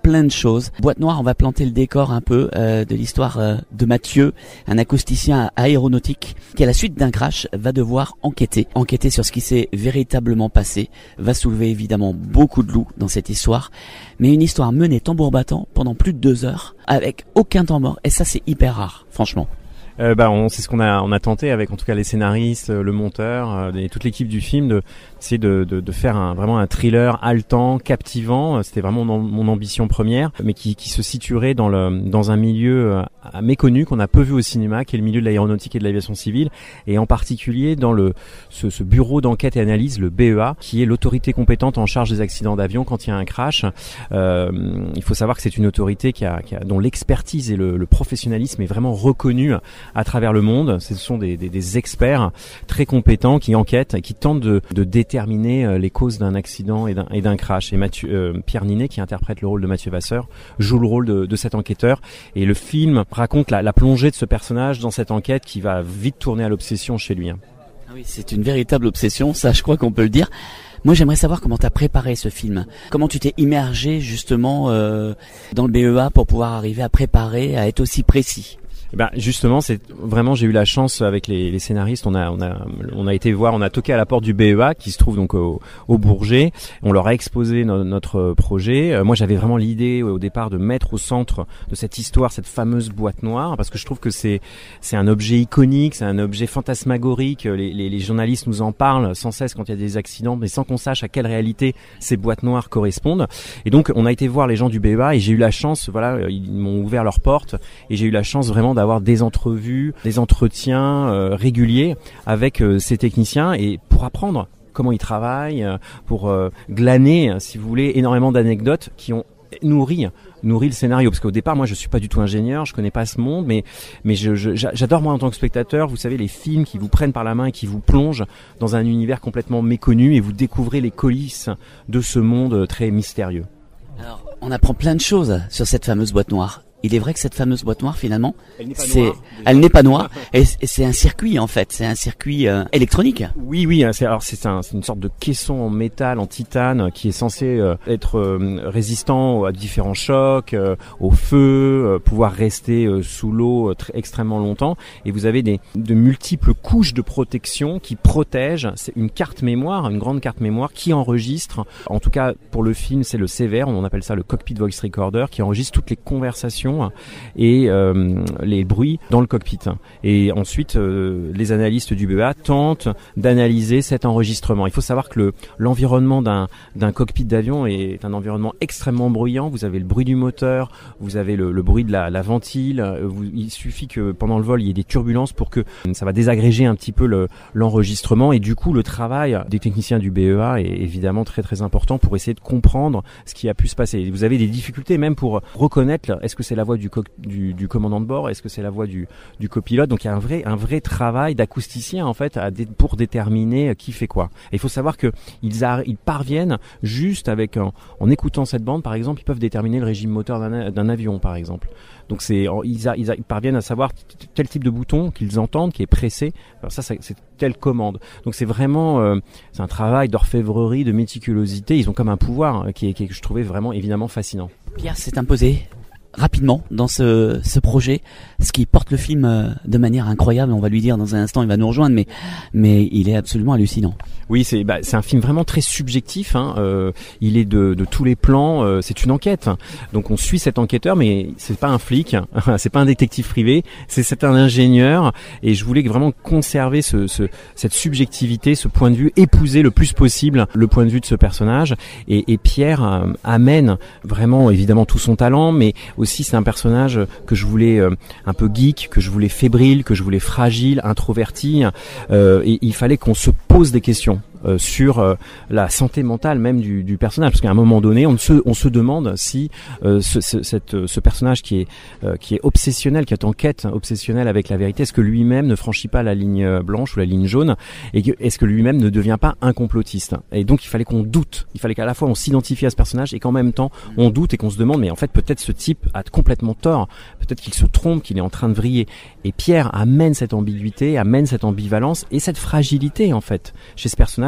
plein de choses. Boîte Noire, on va planter le décor un peu euh, de l'histoire euh, de Mathieu, un acousticien aéronautique qui à la suite d'un crash va devoir enquêter, enquêter sur ce qui s'est véritablement passé, va soulever évidemment beaucoup de loups dans cette histoire, mais une histoire menée tambour battant pendant plus de deux heures avec aucun temps mort, et ça c'est hyper rare, franchement. Euh, bah, on, c'est ce qu'on a, on a tenté avec en tout cas les scénaristes, le monteur euh, et toute l'équipe du film de, c'est de, de, de faire un, vraiment un thriller haletant, captivant. C'était vraiment mon, mon ambition première, mais qui, qui se situerait dans le, dans un milieu euh, méconnu qu'on a peu vu au cinéma, qui est le milieu de l'aéronautique et de l'aviation civile, et en particulier dans le, ce, ce bureau d'enquête et analyse, le B E A, qui est l'autorité compétente en charge des accidents d'avion quand il y a un crash. Euh, il faut savoir que c'est une autorité qui a, qui a, dont l'expertise et le, le professionnalisme est vraiment reconnu à travers le monde. Ce sont des, des, des experts très compétents qui enquêtent et qui tentent de, de déterminer les causes d'un accident et d'un, et d'un crash. Et Mathieu, euh, Pierre Ninet, qui interprète le rôle de Mathieu Vasseur, joue le rôle de, de cet enquêteur. Et le film raconte la, la plongée de ce personnage dans cette enquête qui va vite tourner à l'obsession chez lui. Ah oui, c'est une véritable obsession, ça je crois qu'on peut le dire. Moi, j'aimerais savoir comment tu as préparé ce film. Comment tu t'es immergé justement euh, dans le B E A pour pouvoir arriver à préparer, à être aussi précis. Eh ben justement, c'est vraiment, j'ai eu la chance avec les, les scénaristes, on a on a on a été voir, on a toqué à la porte du B E A qui se trouve donc au, au Bourget. On leur a exposé no, notre projet. Euh, moi, j'avais vraiment l'idée au départ de mettre au centre de cette histoire cette fameuse boîte noire, parce que je trouve que c'est c'est un objet iconique, c'est un objet fantasmagorique. Les, les, les journalistes nous en parlent sans cesse quand il y a des accidents, mais sans qu'on sache à quelle réalité ces boîtes noires correspondent. Et donc, on a été voir les gens du B E A et j'ai eu la chance, voilà, ils m'ont ouvert leurs portes et j'ai eu la chance vraiment d'avoir des entrevues, des entretiens euh, réguliers avec euh, ces techniciens et pour apprendre comment ils travaillent, euh, pour euh, glaner, si vous voulez, énormément d'anecdotes qui ont nourri nourri le scénario, parce qu'au départ moi je suis pas du tout ingénieur, je connais pas ce monde, mais mais je, je j'adore moi en tant que spectateur, vous savez, les films qui vous prennent par la main et qui vous plongent dans un univers complètement méconnu et vous découvrez les coulisses de ce monde très mystérieux. Alors, on apprend plein de choses sur cette fameuse boîte noire. Il est vrai que cette fameuse boîte noire, finalement, elle n'est pas c'est, noire, elle n'est pas noire, et, et c'est un circuit en fait, c'est un circuit euh, électronique. Oui, oui. C'est, alors c'est, un, c'est une sorte de caisson en métal, en titane, qui est censé euh, être euh, résistant à différents chocs, euh, au feu, euh, pouvoir rester euh, sous l'eau euh, très, extrêmement longtemps. Et vous avez des de multiples couches de protection qui protègent. C'est une carte mémoire, une grande carte mémoire qui enregistre. En tout cas, pour le film, c'est le C V R, on appelle ça le Cockpit Voice Recorder, qui enregistre toutes les conversations et euh, les bruits dans le cockpit. Et ensuite, euh, les analystes du B E A tentent d'analyser cet enregistrement. Il faut savoir que le, l'environnement d'un, d'un cockpit d'avion est un environnement extrêmement bruyant. Vous avez le bruit du moteur, vous avez le, le bruit de la, la ventile. Vous, il suffit que pendant le vol, il y ait des turbulences pour que ça va désagréger un petit peu le, l'enregistrement. Et du coup, le travail des techniciens du B E A est évidemment très très important pour essayer de comprendre ce qui a pu se passer. Vous avez des difficultés même pour reconnaître, est-ce que c'est la voix du, co- du, du commandant de bord, est-ce que c'est la voix du, du copilote. Donc il y a un vrai, un vrai travail d'acousticien en fait à dé- pour déterminer qui fait quoi. Et il faut savoir que ils, a- ils parviennent juste avec un, en écoutant cette bande par exemple, ils peuvent déterminer le régime moteur d'un, d'un avion par exemple. Donc c'est, ils, a, ils, a, ils parviennent à savoir tel type de bouton qu'ils entendent qui est pressé. Alors ça, c'est, c'est telle commande. Donc c'est vraiment, euh, c'est un travail d'orfèvrerie, de méticulosité. Ils ont comme un pouvoir hein, qui est, qui est, que je trouvais vraiment évidemment fascinant. Pierre s'est imposé rapidement dans ce, ce projet, ce qui porte le film euh, de manière incroyable. On va lui dire dans un instant, il va nous rejoindre, mais mais il est absolument hallucinant. Oui, c'est bah, c'est un film vraiment très subjectif. Hein. Euh, il est de, de tous les plans. Euh, c'est une enquête. Donc on suit cet enquêteur, mais c'est pas un flic, c'est pas un détective privé, c'est c'est un ingénieur. Et je voulais vraiment conserver ce, ce cette subjectivité, ce point de vue, épouser le plus possible le point de vue de ce personnage. Et, et Pierre euh, amène vraiment évidemment tout son talent, mais aussi c'est un personnage que je voulais euh, un peu geek, que je voulais fébrile, que je voulais fragile, introverti. Euh, et il fallait qu'on se pose des questions. Euh, sur euh, la santé mentale même du, du personnage, parce qu'à un moment donné on se, on se demande si euh, ce, ce, cette, ce personnage qui est, euh, qui est obsessionnel, qui est en quête obsessionnelle avec la vérité, est-ce que lui-même ne franchit pas la ligne blanche ou la ligne jaune, et que, est-ce que lui-même ne devient pas un complotiste. Et donc il fallait qu'on doute, il fallait qu'à la fois on s'identifie à ce personnage et qu'en même temps on doute et qu'on se demande mais en fait peut-être ce type a complètement tort, peut-être qu'il se trompe, qu'il est en train de vriller. Et Pierre amène cette ambiguïté, amène cette ambivalence et cette fragilité en fait chez ce personnage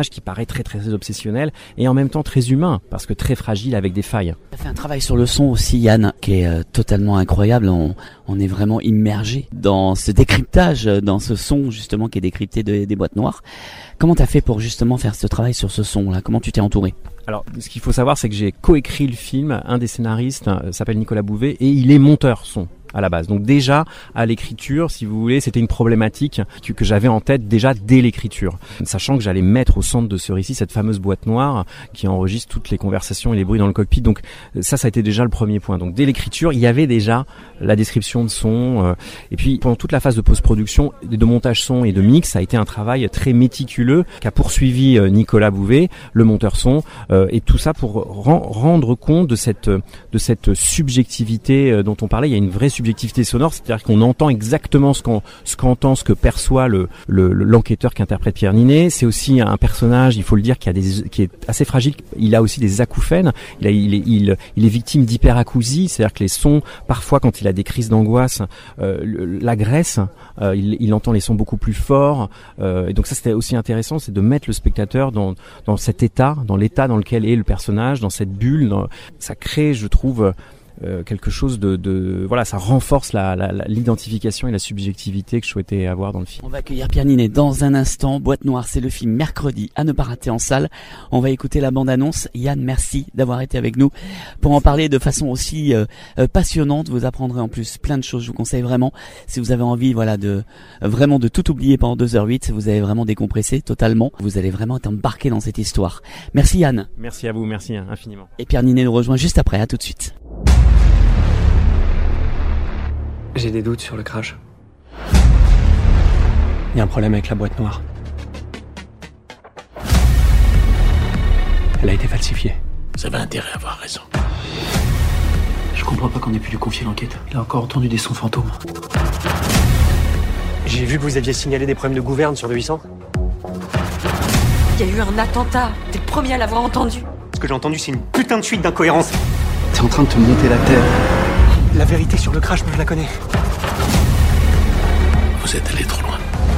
personnage qui paraît très très obsessionnel et en même temps très humain parce que très fragile avec des failles. Tu as fait un travail sur le son aussi, Yann, qui est euh, totalement incroyable. On, on est vraiment immergé dans ce décryptage, dans ce son justement qui est décrypté de, des boîtes noires. Comment tu as fait pour justement faire ce travail sur ce son-là? Comment tu t'es entouré? Alors, ce qu'il faut savoir, c'est que j'ai coécrit le film. Un des scénaristes euh, s'appelle Nicolas Bouvet et il est monteur son à la base. Donc déjà, à l'écriture, si vous voulez, c'était une problématique que, que j'avais en tête déjà dès l'écriture. Sachant que j'allais mettre au centre de ce récit cette fameuse boîte noire qui enregistre toutes les conversations et les bruits dans le cockpit. Donc ça, ça a été déjà le premier point. Donc dès l'écriture, il y avait déjà la description de son. Euh, et puis pendant toute la phase de post-production, de montage son et de mix, ça a été un travail très méticuleux qu'a poursuivi euh, Nicolas Bouvet, le monteur son, euh, et tout ça pour ren- rendre compte de cette, de cette subjectivité euh, dont on parlait. Il y a une vraie subjectivité subjectivité sonore, c'est-à-dire qu'on entend exactement ce qu'on ce qu'entend, ce que perçoit le, le l'enquêteur qu'interprète Pierre Ninet. C'est aussi un personnage, il faut le dire, qui a des qui est assez fragile. Il a aussi des acouphènes. Il a, il est il il est victime d'hyperacousie, c'est-à-dire que les sons, parfois quand il a des crises d'angoisse, euh, l'agressent. Euh, il, il entend les sons beaucoup plus forts. Euh, et donc ça, c'était aussi intéressant, c'est de mettre le spectateur dans dans cet état, dans l'état dans lequel est le personnage, dans cette bulle. Dans, ça crée, je trouve, Euh, quelque chose de, de voilà, ça renforce la, la, la, l'identification et la subjectivité que je souhaitais avoir dans le film. On va accueillir Pierre Ninet dans un instant. Boîte noire, c'est le film mercredi à ne pas rater en salle. On va écouter la bande-annonce. Yann, merci d'avoir été avec nous pour en parler de façon aussi euh, euh, passionnante. Vous apprendrez en plus plein de choses. Je vous conseille vraiment, si vous avez envie, voilà, de euh, vraiment de tout oublier pendant deux heures huit, vous avez vraiment décompressé totalement. Vous allez vraiment être embarqué dans cette histoire. Merci Yann. Merci à vous, merci hein, infiniment. Et Pierre Ninet nous rejoint juste après. À tout de suite. J'ai des doutes sur le crash. Il y a un problème avec la boîte noire. Elle a été falsifiée. Vous avez intérêt à avoir raison. Je comprends pas qu'on ait pu lui confier l'enquête. Il a encore entendu des sons fantômes. J'ai vu que vous aviez signalé des problèmes de gouverne sur le huit cents. Il y a eu un attentat. T'es le premier à l'avoir entendu. Ce que j'ai entendu, c'est une putain de suite d'incohérences. T'es en train de te monter la tête. La vérité sur le crash, moi je la connais. Vous êtes allé trop loin.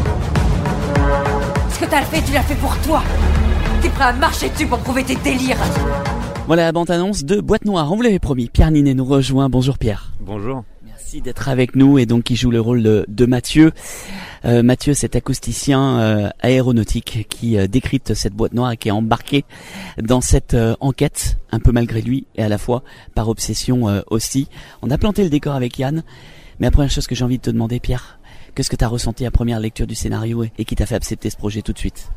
Ce que t'as fait, tu l'as fait pour toi. T'es prêt à marcher dessus pour prouver tes délires. Voilà la bande-annonce de Boîte Noire. On vous l'avait promis. Pierre Ninet nous rejoint. Bonjour Pierre. Bonjour. Merci d'être avec nous et donc qui joue le rôle de, de Mathieu. Euh, Mathieu, cet acousticien euh, aéronautique qui euh, décrypte cette boîte noire et qui est embarqué dans cette euh, enquête, un peu malgré lui et à la fois par obsession euh, aussi. On a planté le décor avec Yann, mais la première chose que j'ai envie de te demander, Pierre, qu'est-ce que tu as ressenti à première lecture du scénario et, et qui t'a fait accepter ce projet tout de suite?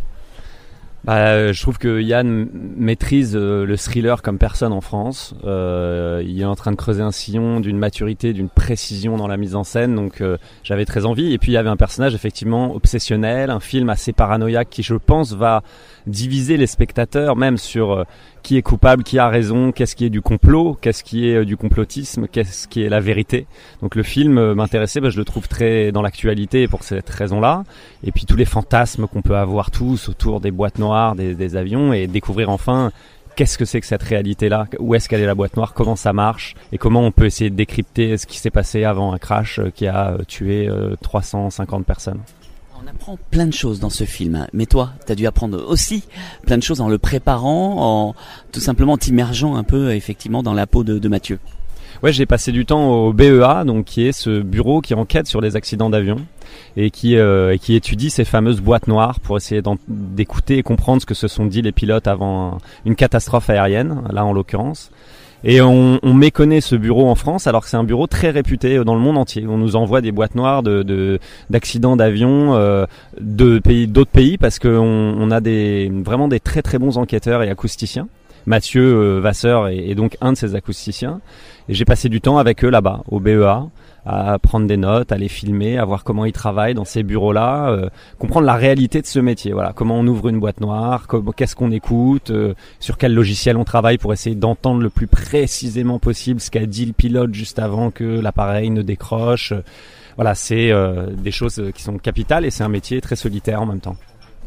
Bah, je trouve que Yann maîtrise euh, le thriller comme personne en France. Euh, il est en train de creuser un sillon d'une maturité, d'une précision dans la mise en scène, donc euh, j'avais très envie. Et puis il y avait un personnage effectivement obsessionnel, un film assez paranoïaque qui, je pense, va diviser les spectateurs même sur euh, qui est coupable, qui a raison, qu'est-ce qui est du complot, qu'est-ce qui est euh, du complotisme, qu'est-ce qui est la vérité. Donc le film euh, m'intéressait, bah, je le trouve très dans l'actualité pour cette raison-là. Et puis tous les fantasmes qu'on peut avoir tous autour des boîtes noires, des, des avions, et découvrir enfin qu'est-ce que c'est que cette réalité-là, où est-ce qu'elle est la boîte noire, comment ça marche, et comment on peut essayer de décrypter ce qui s'est passé avant un crash qui a tué euh, trois cent cinquante personnes. On apprend plein de choses dans ce film, mais toi, tu as dû apprendre aussi plein de choses en le préparant, en tout simplement t'immergeant un peu effectivement dans la peau de, de Mathieu. Ouais, j'ai passé du temps au B E A, donc qui est ce bureau qui enquête sur les accidents d'avion et qui euh, et qui étudie ces fameuses boîtes noires pour essayer d'écouter et comprendre ce que se sont dit les pilotes avant un, une catastrophe aérienne, là en l'occurrence. Et on, on méconnaît ce bureau en France alors que c'est un bureau très réputé dans le monde entier. On nous envoie des boîtes noires de, de d'accidents d'avion euh, de pays, d'autres pays parce qu'on on a des vraiment des très très bons enquêteurs et acousticiens. Mathieu euh, Vasseur est, est donc un de ces acousticiens. Et j'ai passé du temps avec eux là-bas, au B E A, à prendre des notes, à les filmer, à voir comment ils travaillent dans ces bureaux-là, euh, comprendre la réalité de ce métier. Voilà, comment on ouvre une boîte noire, comment, qu'est-ce qu'on écoute, euh, sur quel logiciel on travaille pour essayer d'entendre le plus précisément possible ce qu'a dit le pilote juste avant que l'appareil ne décroche. Voilà, c'est euh, des choses qui sont capitales et c'est un métier très solitaire en même temps.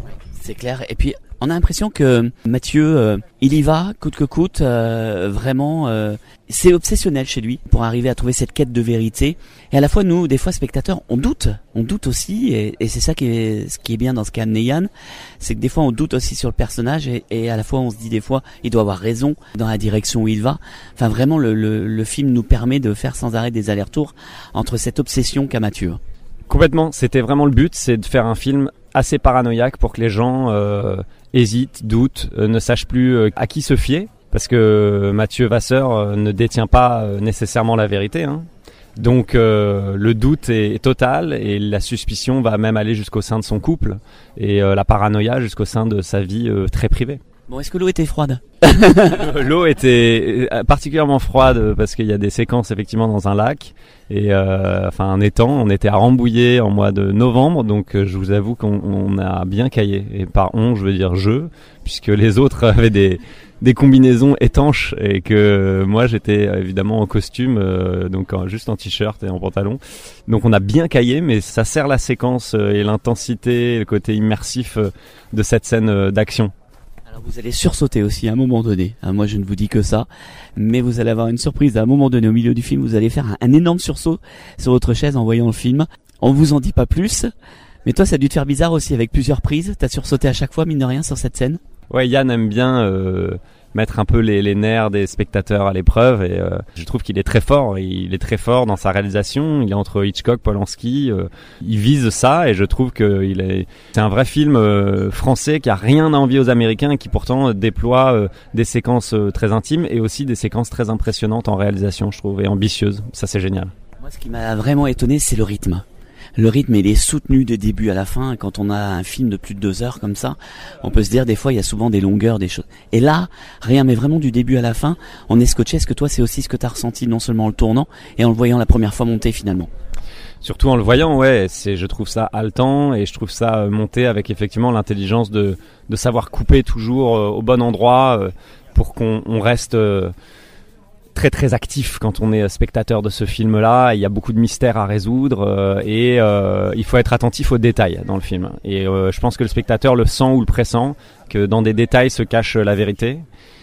C'est clair. Et puis, on a l'impression que Mathieu, euh, il y va coûte que coûte. Euh, vraiment, euh, c'est obsessionnel chez lui pour arriver à trouver cette quête de vérité. Et à la fois, nous, des fois, spectateurs, on doute. On doute aussi. Et, et c'est ça qui est, ce qui est bien dans ce cas de Neyan. C'est que des fois, on doute aussi sur le personnage. Et, et à la fois, on se dit des fois, il doit avoir raison dans la direction où il va. Enfin, vraiment, le, le, le film nous permet de faire sans arrêt des allers-retours entre cette obsession qu'a Mathieu. Complètement. C'était vraiment le but, c'est de faire un film assez paranoïaque pour que les gens euh, hésitent, doutent, euh, ne sachent plus euh, à qui se fier, parce que Mathieu Vasseur euh, ne détient pas euh, nécessairement la vérité, hein. Donc euh, le doute est, est total et la suspicion va même aller jusqu'au sein de son couple et euh, la paranoïa jusqu'au sein de sa vie euh, très privée. Bon, est-ce que l'eau était froide? L'eau était particulièrement froide parce qu'il y a des séquences effectivement dans un lac et euh, enfin un étang. On était à Rambouillet en mois de novembre, donc euh, je vous avoue qu'on on a bien caillé. Et par on, je veux dire je, puisque les autres avaient des des combinaisons étanches et que moi j'étais évidemment en costume, euh, donc en, juste en t-shirt et en pantalon. Donc on a bien caillé, mais ça sert la séquence euh, et l'intensité, le côté immersif euh, de cette scène euh, d'action. Alors vous allez sursauter aussi à un moment donné. Hein, moi je ne vous dis que ça, mais vous allez avoir une surprise à un moment donné au milieu du film. Vous allez faire un, un énorme sursaut sur votre chaise en voyant le film. On vous en dit pas plus, mais toi ça a dû te faire bizarre aussi avec plusieurs prises. T'as sursauté à chaque fois mine de rien sur cette scène. Ouais, Yann aime bien euh, mettre un peu les, les nerfs des spectateurs à l'épreuve et euh, je trouve qu'il est très fort. Il est très fort dans sa réalisation. Il est entre Hitchcock, Polanski. Euh, il vise ça et je trouve que il est. C'est un vrai film euh, français qui a rien à envier aux Américains et qui pourtant euh, déploie euh, des séquences euh, très intimes et aussi des séquences très impressionnantes en réalisation, je trouve, et ambitieuses. Ça, c'est génial. Moi, ce qui m'a vraiment étonné, c'est le rythme. Le rythme, il est soutenu de début à la fin. Quand on a un film de plus de deux heures comme ça, on peut se dire des fois il y a souvent des longueurs, des choses. Et là, rien, mais vraiment du début à la fin, on est scotché. Est-ce que toi, c'est aussi ce que tu as ressenti non seulement en le tournant et en le voyant la première fois monter finalement? Surtout en le voyant, ouais, c'est, je trouve ça haletant et je trouve ça monter avec effectivement l'intelligence de, de savoir couper toujours euh, au bon endroit euh, pour qu'on on reste euh, très très actif quand on est spectateur de ce film-là. Il y a beaucoup de mystères à résoudre euh, et euh, il faut être attentif aux détails dans le film. Et euh, je pense que le spectateur le sent ou le pressent, que dans des détails se cache la vérité.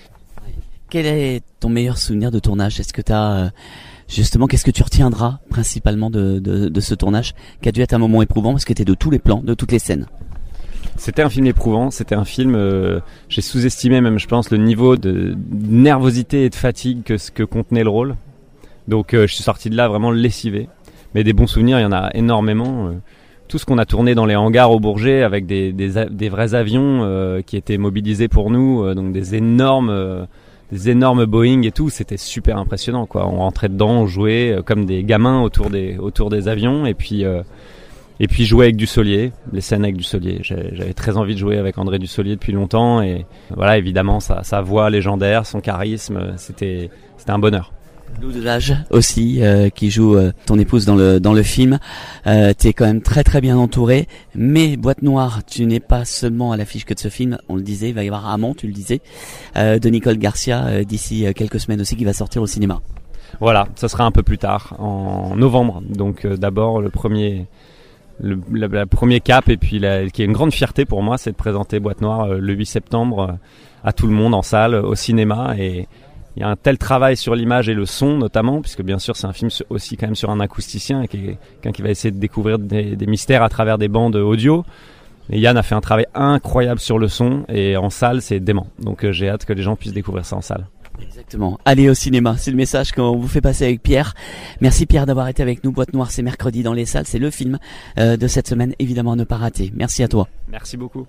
Quel est ton meilleur souvenir de tournage? Est-ce que tu as euh, justement, qu'est-ce que tu retiendras principalement de, de, de ce tournage qui a dû être un moment éprouvant parce que tu es de tous les plans, de toutes les scènes? C'était un film éprouvant, c'était un film, euh, j'ai sous-estimé même je pense le niveau de nervosité et de fatigue que ce que contenait le rôle. Donc euh, je suis sorti de là vraiment lessivé. Mais des bons souvenirs, il y en a énormément. Euh, tout ce qu'on a tourné dans les hangars au Bourget avec des, des, des vrais avions euh, qui étaient mobilisés pour nous, euh, donc des énormes, euh, des énormes Boeing et tout, c'était super impressionnant quoi. On rentrait dedans, on jouait euh, comme des gamins autour des, autour des avions et puis... Euh, Et puis jouer avec Dussolier, les scènes avec Dussolier. J'avais très envie de jouer avec André Dussolier depuis longtemps et voilà, évidemment, sa, sa voix légendaire, son charisme, c'était, c'était un bonheur. Lou Delage aussi, euh, qui joue euh, ton épouse dans le dans le film. Euh, tu es quand même très très bien entouré, mais Boîte Noire, tu n'es pas seulement à l'affiche que de ce film. On le disait, il va y avoir Amant, tu le disais, euh, de Nicole Garcia euh, d'ici quelques semaines aussi, qui va sortir au cinéma. Voilà, ça sera un peu plus tard, en novembre. Donc euh, d'abord le premier. Le, le, le premier cap et puis la, qui est une grande fierté pour moi, c'est de présenter Boîte Noire euh, le huit septembre euh, à tout le monde en salle, au cinéma, et il y a un tel travail sur l'image et le son notamment, puisque bien sûr c'est un film aussi quand même sur un acousticien qui est quelqu'un qui va essayer de découvrir des, des mystères à travers des bandes audio. Et Yann a fait un travail incroyable sur le son et en salle c'est dément. Donc euh, j'ai hâte que les gens puissent découvrir ça en salle. Exactement. Allez au cinéma, c'est le message qu'on vous fait passer avec Pierre. Merci Pierre d'avoir été avec nous. Boîte Noire, c'est mercredi dans les salles, c'est le film euh, de cette semaine, évidemment à ne pas rater. Merci à toi. Merci beaucoup.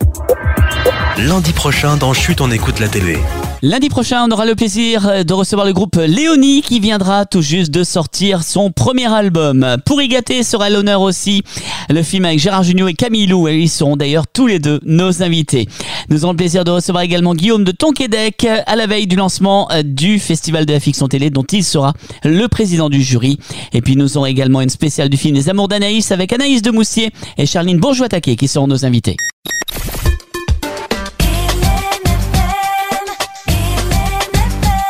Lundi prochain dans Chut, on écoute la télé. Lundi prochain, on aura le plaisir de recevoir le groupe Léonie qui viendra tout juste de sortir son premier album. Pour y gâter sera à l'honneur aussi le film avec Gérard Jugnot et Camille Lou, et ils seront d'ailleurs tous les deux nos invités. Nous aurons le plaisir de recevoir également Guillaume de Tonquédec à la veille du lancement du Festival de la Fiction Télé dont il sera le président du jury. Et puis nous aurons également une spéciale du film Les Amours d'Anaïs avec Anaïs de Moussier et Charline Bourgeois-Taquet qui seront nos invités.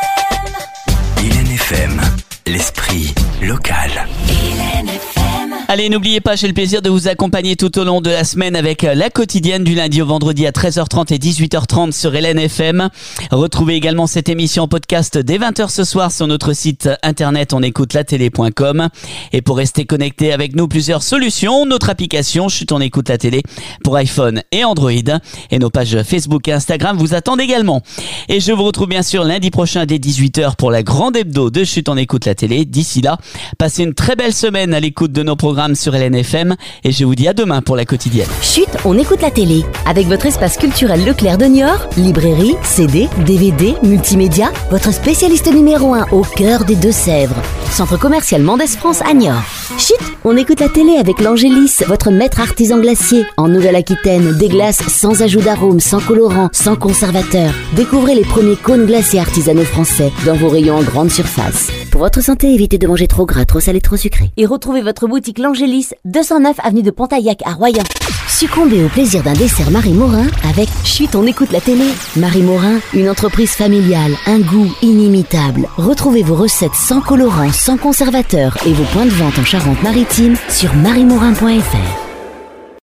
L'esprit local. Allez, n'oubliez pas, j'ai le plaisir de vous accompagner tout au long de la semaine avec la quotidienne du lundi au vendredi à treize heures trente et dix-huit heures trente sur Hélène F M. Retrouvez également cette émission en podcast dès vingt heures ce soir sur notre site internet on écoute la télé point com. Et pour rester connecté avec nous, plusieurs solutions. Notre application Chut, on écoute la télé pour iPhone et Android. Et nos pages Facebook et Instagram vous attendent également. Et je vous retrouve bien sûr lundi prochain dès dix-huit heures pour la grande hebdo de Chut, on écoute la télé. D'ici là, passez une très belle semaine à l'écoute de nos programmes sur Hélène F M et je vous dis à demain pour la quotidienne. Chut, on écoute la télé. Avec votre espace culturel Leclerc de Niort, librairie, C D, D V D, multimédia, votre spécialiste numéro un au cœur des Deux-Sèvres. Centre commercial Mendès France à Niort. Chut, on écoute la télé avec l'Angélis, votre maître artisan glacier. En Nouvelle-Aquitaine, des glaces sans ajout d'arôme, sans colorant, sans conservateur. Découvrez les premiers cônes glacés artisanaux français dans vos rayons en grande surface. Pour votre santé, évitez de manger trop gras, trop salé, trop sucré. Et retrouvez votre boutique L'Angélis, deux cent neuf avenue de Pontaillac à Royan. Succombez au plaisir d'un dessert Marie Morin avec Chut, on écoute la télé. Marie Morin, une entreprise familiale, un goût inimitable. Retrouvez vos recettes sans colorant, sans conservateur et vos points de vente en Charente-Maritime sur marie morin point f r.